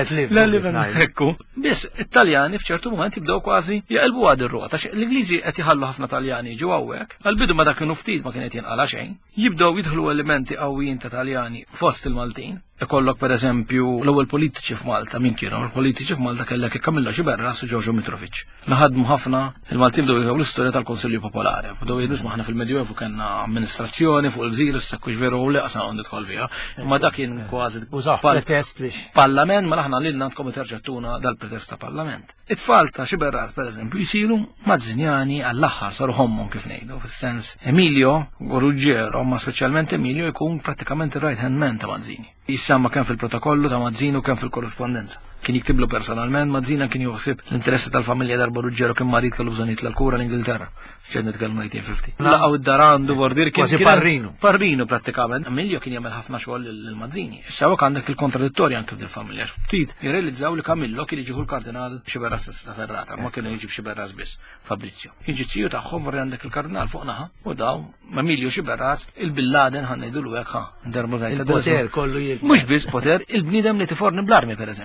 l-oħra ekku. Biss, it-Taljani f'ċertu mument jibdew kważi jaqilbu għad ir-rota. L-Ingliżi qed iħallu ħafna Taljani ġew hawnhekk, għall-bidu ma dak kienu ftit ma kien qed jinqala xejn. Jibdew jidħlu elementi qawwijin ta' Taljani fost il-Maltin. Ikollok per eżempju l-ewwel politiċi f'Malta, min kienu l-politiċi f'Malta kellek Camillo Ġiberras u Giorgio Mitrovic. Naħadmu ħafna il-Maltin bdew jgħidu l-istorja tal-Konsilju Popolari. Bdew jgħidu aħna fil-Medjuevu kellna amministrazzjoni fuq il-gżir issa kux veru u leqsa għandu tħol fiha. Imma dak kien kważi pretest biex. Parlament ma aħna lilna għandkom terġattuna dal-pretest ta' Parlament. It-tfal ta' Ġiberras per eżempju jisiru Mazzinjani għall-aħħar saru ħommhom kif ngħidu, fis-sens Emilio u Ruggero, ma speċjalment Emilio jkun prattikament ir-right hand man ta' Mazzini. Jissamma kemm fil-protokollu ta' Mazzini u kemm fil-korrespondenza. Kien jiktiblu personalment, Mazzina kien joħsib l-interessi tal-familja darba Ruggero kien marit kellu bżonn jitla l-kura l-Ingilterra. X'għed nitkellmu eighteen fifty. Laqgħu d-darandu vordir kien parrinu. Parrinu prattikament. Emilio kien jagħmel ħafna xogħol lil-Mazzini. Issa hekk għandek il-kontradittorja anke fil-familja. Ftit jirrealizzaw li Camillo kien jiġiħu l-Kardinal Xiberras ta' Ferrata, ma kienu jiġib Xiberras biss, Fabrizio. Jiġi tagħhom vorri għandek il-Kardinal fuq naħa u daw Emilio Xiberras il-Bin Laden ħannejdu l hekk ħa. Il-poter kollu Mhux biss poter, il-bniedem li tiforni bl-armi pereżempju.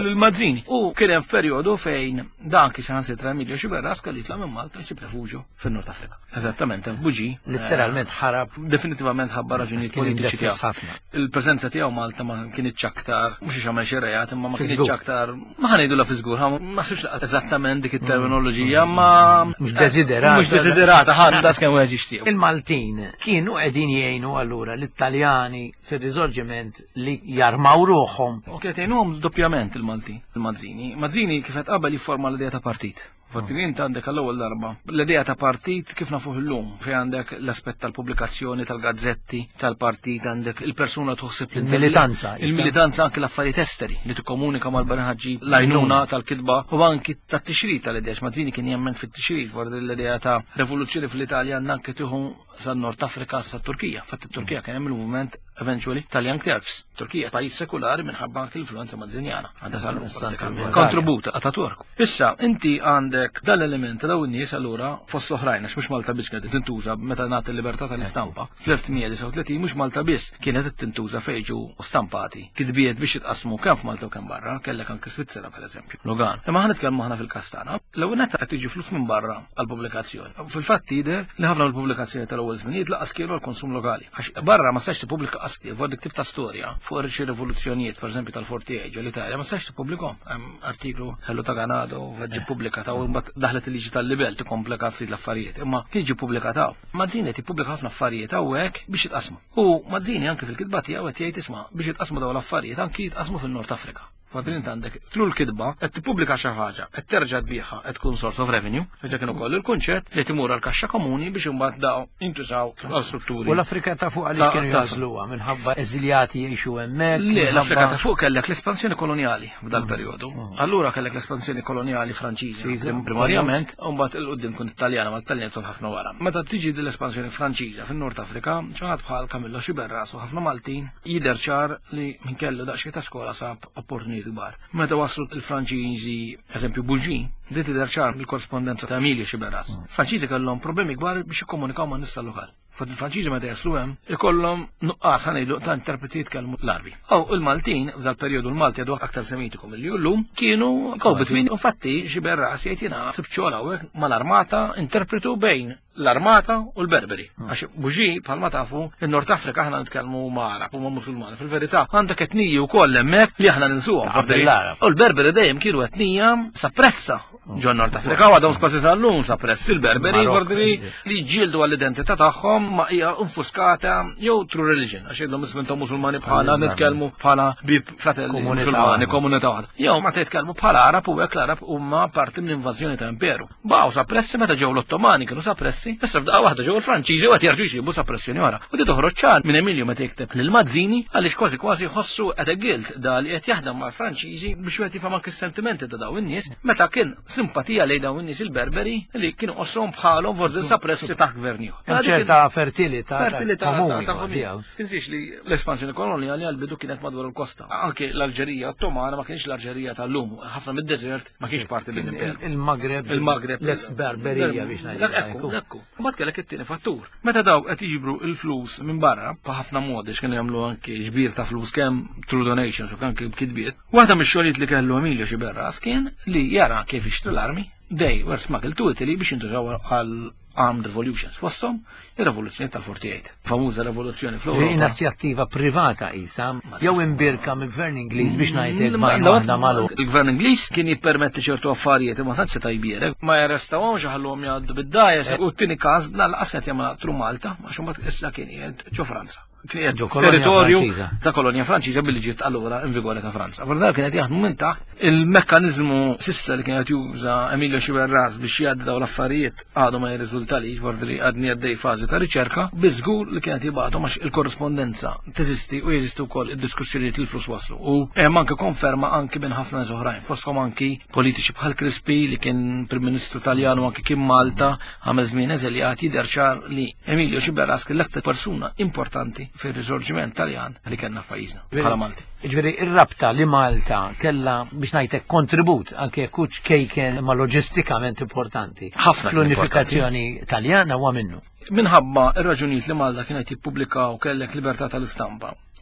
il-Mazzini. U kien hemm f'perjodu fejn dan kien saħansitra Emilio Xiberras kelli jitla' minn Malta jsib refuġju fin-Nord Afrika. Eżattament hemm f'Buġi. Letteralment ħarab. Definitivament ħabba raġunijiet politiċi tiegħu. Il-preżenza tiegħu Malta ma kienitx aktar mhux ixagħmel xi rejat imma ma kienitx aktar ma ħanejdulha fi żgur, ma ħsibx eżattament dik it-terminoloġija ma mhux desiderata. Mhux desiderata ħandas kemm wieħed jixtieq. Il-Maltin kienu qegħdin jgħinu allura l-Italjani fir-riżorġiment li jarmaw ruħhom. U kien jgħinuhom doppjament il-Maltin, il-Mazzini. Mazzini kif qed qabel jifforma l-idea ta' partit. Partit inti għandek għall-ewwel darba l-idea ta' partit kif nafuh illum, fejn għandek l-aspett tal-pubblikazzjoni, tal-gazzetti, tal-partit, għandek il-persuna tħossib il-militanza. Il-militanza anke l-affarijiet esteri li tikkomunika mal-barħaġġi l-għajnuna tal-kidba u anki tat-tixrid tal-idea. Mazzini kien jemmen fit-tixrid fuq l-idea ta' revoluzzjoni fl-Italja anke tieħu san-Nord Afrika sa' Turkija. Fatt it-Turkija kien hemm il-movement eventually tal-Young Turks. Turkija pajjiż sekulari minħabba anke l-influenza Mazzinjana. Għandha sal kontribut Ataturk. Issa inti għandek dal-element daw in-nies allura fost oħrajn għax mhux Malta biss kienet tintuża meta ngħat il-libertà tal-istampa. fl-elf-tmien mhux Malta biss kienet tintuża fejn ġu stampati. Kitbiet biex jitqasmu kemm f'Malta u kemm barra, kellek anke Svizzera pereżempju. Logan. Imma ħa nitkellmu aħna fil-Kastana. L-ewwel netta qed tiġi flus minn barra għall-pubblikazzjoni. Fil-fatt jidher li ħafna mill-pubblikazzjoni tal-ewwel żminijiet laqas kienu għall-konsum lokali. Għax barra ma sax tippubblika qastir fuq dik tip ta' storja fuq xi rivoluzzjonijiet pereżempju tal-Fortiej ġol Italja ma sax tippubblikhom. Hemm artiklu ħellu ta' Ganado ġi pubblikataw imbagħad daħlet il-liġi tal-libel tikkomplika ftit l-affarijiet. Imma kien ġi pubblikataw. Mazzini qed jippubblika ħafna affarijiet hawnhekk biex jitqasmu. U Mazzini anke fil-kitba tiegħu qed jgħid isma' biex jitqasmu dawn l-affarijiet anke jitqasmu fin-Nord Afrika. Fadrin għandek tlu l-kidba qed tippubblika xi ħaġa, qed terġa' tbieħha qed tkun source of revenue, feġa kienu koll il-kunċett li timur għall-kaxxa komuni biex imbagħad daw intużaw għall-strutturi. U l-Afrika ta' fuq għaliex kienu jasluha minħabba eżiljati jgħixu hemmhekk. Le, l-Afrika ta' fuq kellek l-espansjoni koloniali f'dal perjodu. Allura kellek l-espansjoni koloniali Franċiża primarjament, u mbagħad il-qudiem kun Italjana mal-Taljan tul ħafna wara. Meta tiġi din l-espansjoni Franċiża fin-Nord Afrika, ċaħat bħal Camillo Xiberras u ħafna Maltin jidher ċar li minn kellu daqsxejn ta' skola sab opportuniti kbar. Meta waslu il-Franċiżi, eżempju Buġi, di tidher ċar mill-korrespondenza ta' Emilio Xiberras. Franċiżi kellhom problemi kbar biex jikkomunikaw ma' nies lokali. Fod il-Franċiżi meta jaslu hemm ikollhom nuqqas ħanejlu ta' interpreti jitkellmu l-Arbi. Aw il-Maltin f'dal perjodu l-Malti għadu aktar semitiku milli llum kienu kowbet min u fatti Xiberras jgħid jiena sibċola hawnhekk mal-armata interpretu bejn l-armata u l-Berberi. Għax Buġi bħalma tafu in-Nord Afrika aħna nitkellmu ma' Arab u ma' Musulmani. Fil-verità għandek etniji wkoll hemmhekk li aħna ninsuhom. U l-Berberi dejjem kienu etnija sappressa ġo Nord Afrika u għadhom kważi tal-lum sappressi l-Berberi bordri li ġildu għall-identità tagħhom ma hija infuskata jew true religion għax jgħidhom ismintom Musulmani bħala nitkellmu bħala bib fratelli Musulmani komunità waħda. Jew ma titkellmu bħala Arab u hekk l-Arab huma parti mill-invażjoni ta' imperu. Baqgħu sappressi meta ġew l-Ottomani kienu sappressi, issa f'daqqa waħda ġew il-Franċiżi u qed jerġgħu jsibu sappressjoni wara. U di toħroġ ċar minn Emilio meta jikteb lil Mazzini għaliex kważi kważi jħossu qed gilt da li qed jaħdem mal-Franċiżi biex wieħed jifhem anke s-sentimenti ta' dawn in-nies meta kien simpatija lejn dawn in-nies il-Berberi li kienu qosshom bħalhom forsi sappressi ta' gverniju. ċerta fertilità komuni. Tinsiex li l-espansjoni koloniali għal-bidu kienet madwar il-kosta. Anke l-Alġerija Ottomana ma kienx l-Alġerija tal-lum, ħafna mid-desert ma kienx parti mill-imper. Il-Maghreb, il-Maghreb, l-ex Berberija biex ngħidu. Ekku, mbagħad kellek it-tieni fattur. Meta daw qed jiġbru il-flus minn barra b'ħafna modi x'kienu jagħmlu anke ġbir ta' flus kemm through donations u anke b'kitbiet. Waħda mix-xogħlijiet li kellu Emilio Xiberras kien li jara kif jixtri l-armi dej were smuggled to Italy biex jintużaw għal armed revolutions. Fosthom ir-revoluzzjoni tal-forty-eight. Famuża revoluzzjoni fl-Ewropa. Inizjattiva privata isa jew imbirka mill-Gvern Ingliż biex ngħidlek ma għandha malu. Il-Gvern Ingliż kien jippermetti ċertu affarijiet imma tant se tajbierek ma jarrestawhomx ħallhom jgħaddu bid-dajes u t-tieni każ naqas qed jagħmel tru Malta għax imbagħad issa kien jgħid ġo Franza. Territorju ta' kolonja Franċiża billi ġiet allura in vigore ta' Franza. Guarda kienet jaħdmu minn taħt il-mekkaniżmu sissa li kienet juża Emilio Xiberras biex jgħaddi dawn l-affarijiet għadhom ma jirriżultalix forsi għadni għaddej fażi ta' riċerka biżgur li kienet jibgħathom għax il-korrespondenza teżisti u jeżistu wkoll id-diskussjonijiet li l-flus waslu. U hemm anke konferma anke minn ħafna oħrajn fosthom anki politiċi bħal Crispi li kien Prim Ministru Taljan u anke kien Malta għamel żmien eżiljat jidher ċar li Emilio Xiberras kien l-aktar persuna importanti fil-risorġiment Taljan li kellna f'pajjiżna bħala Malti. Ġifieri ir-rabta li Malta kellha biex ngħidlek kontribut anke kuċ kejken ma loġistikament importanti. Ħafna l-unifikazzjoni Taljana huwa minnu. Minħabba ir-raġunijiet li Malta kienet jippubblikaw kellek libertà tal-istampa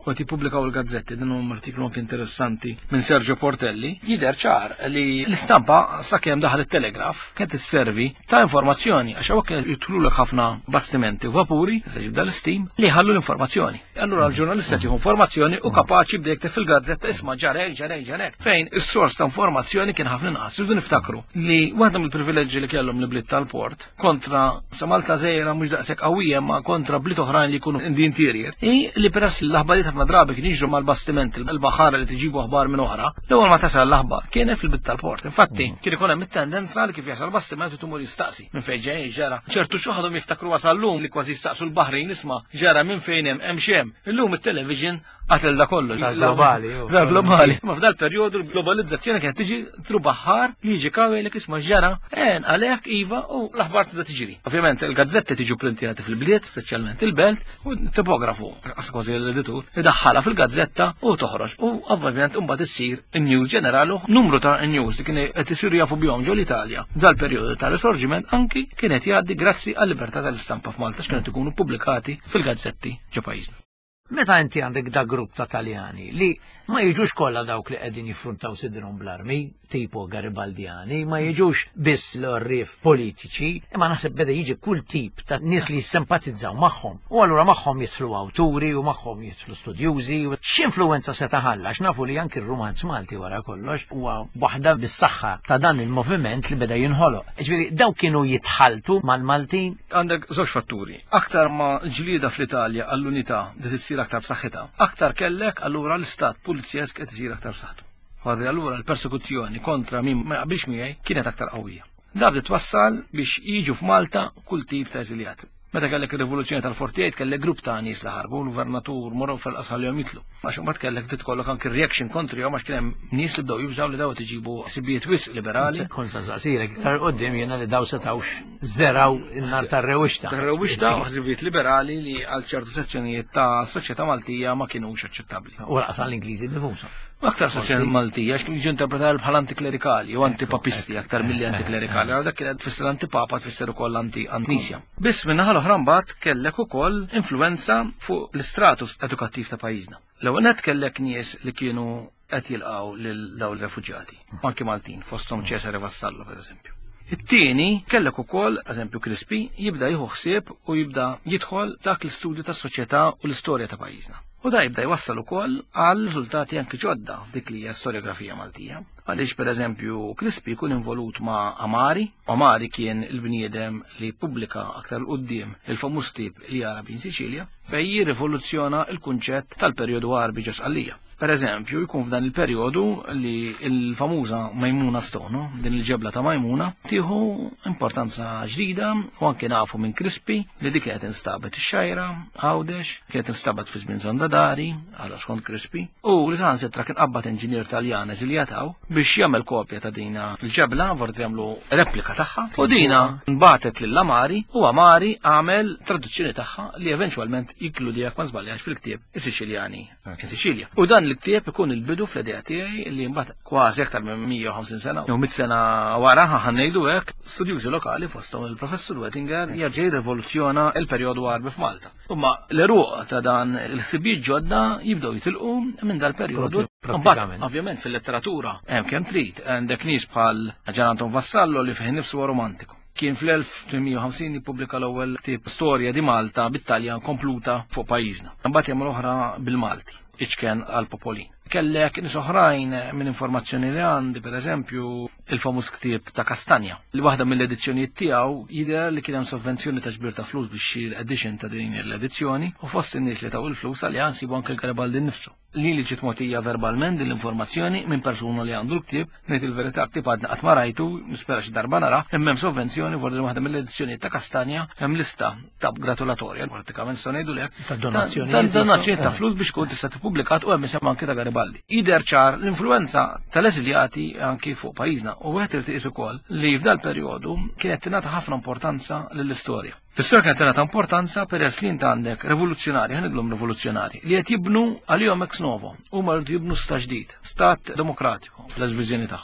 u qed jippubblikaw il-gazzetti din huma artiklu anke interessanti minn Sergio Portelli, jidher ċar li l-istampa sakemm daħal it-telegraf kienet isservi ta' informazzjoni għax hawn kien jidħlulek ħafna bastimenti u vapuri se jibda l-istim li ħallu l-informazzjoni. Allura l-ġurnalista tieħu informazzjoni u kapaċi bdejk fil-gazzetta isma' ġarek ġarek ġarek fejn is-sors ta' informazzjoni kien ħafna inqas. Irdu niftakru li waħda mill-privileġġi li kellhom li bliet tal-port kontra sa Malta żgħira mhux daqshekk qawwija ma kontra bliet oħrajn li jkunu in the interior hi li peress l-aħbarijiet ħafna drabi kien jiġru mal-bastimenti l-baħara li tiġibu aħbar minn oħra l-ewwel ma tasal l-aħbar kien fil-bit tal-port. Infatti kien ikun hemm it-tendenza li kif jasal bastiment u tumur jistaqsi minn fejn ġej ġara. ċertu xi waħedhom jiftakru wasal lum li kważi jistaqsu l-Baħrin isma' ġara minn fejn hemm hemm xemm. Illum it-television qatel da kollu. Globali. Żar globali. Ma f'dal perjodu l-globalizzazzjoni kienet tiġi tru baħħar li jiġi kawelek isma' ġara en għalhekk iva u l-aħbar tibda tiġri. Ovvjament il-gazzetti tiġu printjati fil-bliet, speċjalment il-belt, u tipografu kważi l-editur idaħħalha fil-gazzetta u toħroġ. U ovvjament imbagħad issir in-news ġenerali numru ta' news li kien qed isiru jafu bihom ġol Italja. Dal-perjodu ta' risorġiment anki kienet jgħaddi grazzi għall-libertà tal-istampa f'Malta x'kienu ikunu pubblikati fil-gazzetti ġo pajjiżna. Meta inti għandek da grupp ta' Taljani li ma jiġux kollha dawk li qegħdin jiffruntaw sidrhom bl-armi, tipo Garibaldiani, ma jiġux biss l-orrif politiċi, imma naħseb beda jiġi kull tip ta' nies li jissempatizzaw magħhom. U allura magħhom jidħlu awturi u magħhom jidħlu studjużi, x'influwenza se taħalla x'nafu li anki r-Rumanz Malti wara kollox huwa waħda bis-saħħa ta' dan il-moviment li beda jinħoloq. Ġifieri dawk kienu jitħaltu mal-Maltin. Għandek żewġ fatturi. Aktar ma ġlieda fl-Italja għall-unità li tissir aktar b'saħħitha. Aktar kellek allura l-istat pulizjesk qed isir aktar b'saħħtu. Għadri allura l-persekuzzjoni kontra min ma jaqbilx miegħi kienet aktar qawwija. Dabdi twassal biex jiġu f'Malta kull tip ta' eżiljat. Meta kellek ir-rivoluzzjoni tal-forty-eight kellek grupp ta' nies li ħarbu l-gvernatur morru fil-qasħal jom jitlu. Għax imbagħad kellek titkollok anke reaction kontrihom għax kien hemm nies li bdew jibżgħu li daw tiġibu sibijiet wisq liberali. Kun sa żgħażirek iktar qudiem jiena li daw setgħux żeraw in-nar tar-rewixta. Tar-rewixta u sibijiet liberali li għal ċertu sezzjonijiet ta' soċjetà Maltija ma kinux aċċettabbli. U laqsa l-Ingliżi nifushom. Aktar soċjal Maltija, x'kien jiġu interpretati bħal antiklerikali u antipapisti aktar milli antiklerikali, għal dak kienet tfisser antipapa tfisser ukoll anti-Knisja. Biss minnaħa l-oħra mbagħad kellek ukoll influenza fuq l-istratus edukattiv ta' pajjiżna. L-ewwel nett kellek nies li kienu qed jilqgħu lil dawn ir-refuġjati, anke Maltin, fosthom Cesare Vassallo pereżempju. It-tieni kellek ukoll, eżempju Crispi, jibda jieħu ħsieb u jibda jidħol dak l-istudju tas-soċjetà u l-istorja ta' pajjiżna. U da jibda jwassal ukoll għal riżultati anke ġodda f'dik li hija storiografija Maltija. Għaliex pereżempju Crispi jkun involut ma' Amari. Amari kien il-bniedem li pubblika aktar l-qudiem il-famuż tip li Arabi in Siċilja fejn jirrivoluzzjona l-kunċett tal-perjodu Arbi ġos Għallija. Per eżempju, jkun f'dan il-perjodu li il-famuża Majmuna Stono, din il-ġebla ta' Majmuna, tieħu importanza ġdida u anke nafu minn Crispi li dik kienet instabet ix-xajra, Għawdex, kienet instabet fi żmien Zondadari, għal skont Crispi, u li saħansitra kien qabad inġinier Taljan eżiljataw biex jagħmel kopja ta' dina il-ġebla, vort jagħmlu replika tagħha, u dina nbatet lill Amari u Amari għamel traduzzjoni tagħha li eventwalment jiklu jekk ma żbaljahx fil-ktieb is-Siċiljani in Siċilja. U dan l-ktieb ikun il-bidu fl-idea tiegħi li mbagħad kważi aktar minn mija u ħamsin sena jew mit sena wara ħannejdu hekk studjużi lokali fosthom il-professur Wettinger jerġa' jirrivoluzzjona l-perjodu Arbi f'Malta. Imma l-eruq ta' dan il-ħsibijiet ġodda jibdew jitilqu minn dal-perjodu. Mbagħad ovvjament fil-letteratura hemm kemm trid għandek nies bħal Gian Anton Vassallo li fih nifsu romantiku. Kien fl-elf tminmija u ħamsin jippubblika l-ewwel tip storja di Malta bit-Taljan kompluta fuq pajjiżna. Imbagħad jagħmel oħra bil-Malti, iċken għal Popolin. Kellek nies oħrajn minn informazzjoni li għandi, pereżempju il-famuż ktieb ta' Kastanja, li waħda mill-edizzjonijiet tiegħu jidher li kien hemm sovvenzjoni ta' ġbir ta' flus biex xi edition ta' din l-edizzjoni u fost in-nies li taw il-flus għalija nsibu anke l-Garibaldi nnifsu. Li li ġiet mogħtija verbalment din l-informazzjoni minn persuna li għandu l-ktieb, ngħid il-verità ktieb għadna qatt ma rajtu, nispera xi darba nara, hemm hemm sovvenzjoni fuq waħda mill-edizzjonijiet ta' Kastanja hemm lista ta' gratulatorja, pratikament se ngħidu lek ta' donazzjoni ta' donazzjoni ta' flus biex tkun tista' tippubblikat u hemm isem anke ta' Garibaldi. Jider ċar l-influenza tal-eżiljati anki fuq pajjiżna u wieħed irid iqis ukoll li f'dal perjodu kienet tingħata ħafna importanza lill-istorja. L-istorja kienet tingħata importanza peress li int għandek rivoluzzjonari, ħanidlhom rivoluzzjonari, li qed jibnu għalihom ex novo, huma rridu jibnu stat ġdid, stat demokratiku fl-viżjoni tagħhom.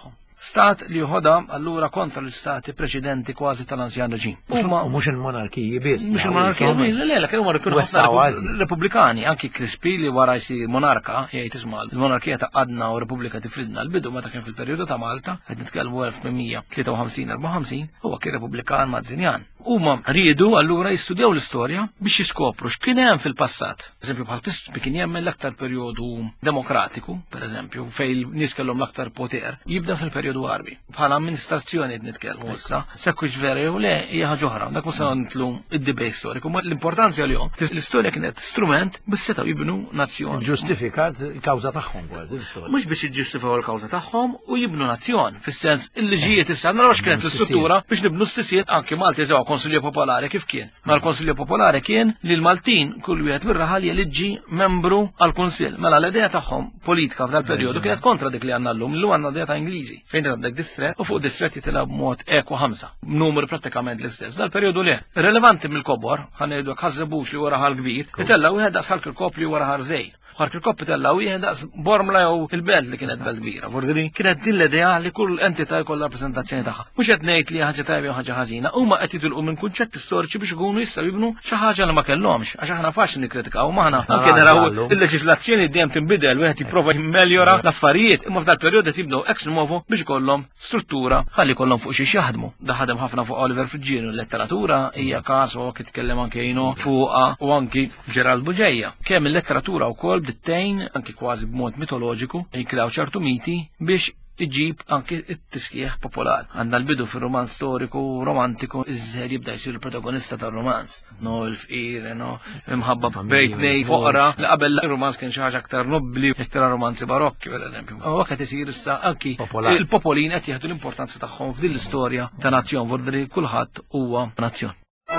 stat li joħodha allura kontra l-istati preċedenti kważi tal-anzjan reġim. U mhux il-monarkiji biss. Mhux il-monarkija biss, le le kienu kienu ħafna Repubblikani, anki Crispi li wara jsir monarka, jgħid isma' il-monarkija ta' qadna u Repubblika tifridna l-bidu meta kien fil-perjodu ta' Malta, qed nitkellmu elf tminmija tlieta u ħamsin erba' u ħamsin, huwa kien Repubblikan Mazzinian. Huma riedu allura jistudjaw l-istorja biex jiskopru x'kien hemm fil-passat. Eżempju bħal Crispi kien jemmen l-aktar perjodu demokratiku, pereżempju, fejn nies kellhom l-aktar poter, jibda fil-perjodu Arbi. Bħala amministrazzjoni qed nitkellmu issa, sekkux veri u le hija ħaġa oħra, dak mhux se nitlu id-debate storiku, ma l-importanza għalihom l-istorja kienet strument biex setgħu jibnu nazzjon. Ġustifikat il-kawża tagħhom kważi l-istorja. Mhux biex jiġġustifikaw il-kawża tagħhom u jibnu nazzjon, fis-sens il-liġijiet issa naraw x'kienet l-istruttura biex nibnu s-sisiet anke Malti jeżgħu Konsilju Popolari kif kien. Ma l-Konsilju Popolari kien li l-Maltin kull wieħed mir-raħal jeliġġi membru għall-Kunsill. Mela l-idea tagħhom politika f'dal perjodu kienet kontra dik li għandna llum, llum għandna idea ta' Ingliżi. Fejn għandek distret u fuq distret jitilab b'mod ekwa ħamsa. Numru prattikament l-istess. Dal-perjodu le. Relevanti mill-kobor, ħanejdu ħażebux li wara ħal kbir, itella wieħed daqs ħalkil-kop li wara ħar żejr. ħarkil-kop itella wieħed daqs Bormla jew il-belt li kienet belt kbira. Fordri kienet din l-idea li kull entità jkollha rappreżentazzjoni tagħha. Mhux qed ngħid li ħaġa tajba jew ħaġa ħażina, huma qed jidilqu minn kunċetti storiċi biex ikunu jistgħu jibnu xi ħaġa li ma kellhomx, għax aħna faċli nikkritikaw maħna. Anke naraw il-leġislazzjoni dejjem tinbidel wieħed jipprova jimmejjora l-affarijiet, imma f'dal perjodu qed jibdew ex novo biex ikollhom struttura ħalli jkollhom fuq xi jaħdmu. Da ħadem ħafna fuq Oliver Fitzgerald, l-letteratura hija każ u jitkellem anke jino fuqha u anki Gerald Buġejja. Kemm il-letteratura wkoll bdittejn anki kważi b'mod mitoloġiku jikraw ċertu miti biex iġib anki it-tiskieħ popolari. Għandna l-bidu fir-romanz storiku romantiku iż-żher jibda jsir il-protagonista tar-romanz. No l-fqir, no imħabba bejt nej foqra li qabel ir-romanz kien xi ħaġa aktar nobbli, iktar romanzi barokki pereżempju. U qed isir issa anki il-popolin qed jieħdu l-importanza tagħhom f'din l-istorja ta' nazzjon vordri kulħadd huwa nazzjon.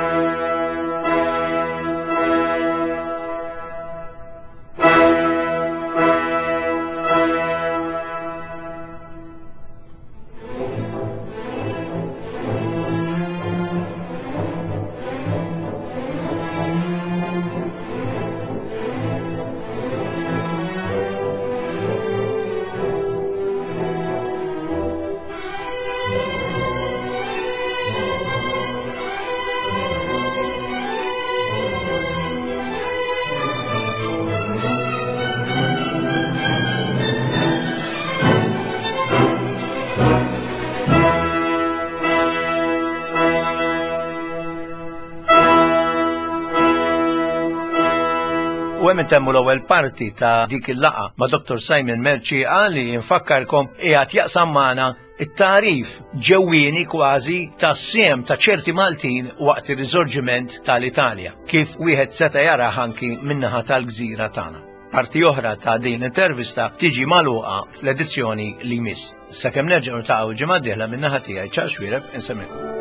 U hemm intemmu l-ewwel parti ta' dik il-laqa ma' Doktor Simon Merċieqa li jinfakkarkom qiegħed jaqsam magħna it-tarif ġewwieni kważi tas-siem ta' ċerti Maltin waqt ir-riżorġiment tal-Italja, kif wieħed seta' jarah anki min-naħa tal-gżira tagħna. Parti oħra ta' din l-intervista tiġi magħluqa fl-edizzjoni li jmiss. Sakemm nerġgħu niltaqgħu ġimgħa d-dieħla min-naħa tiegħi Charles Xwiereb insemmikom.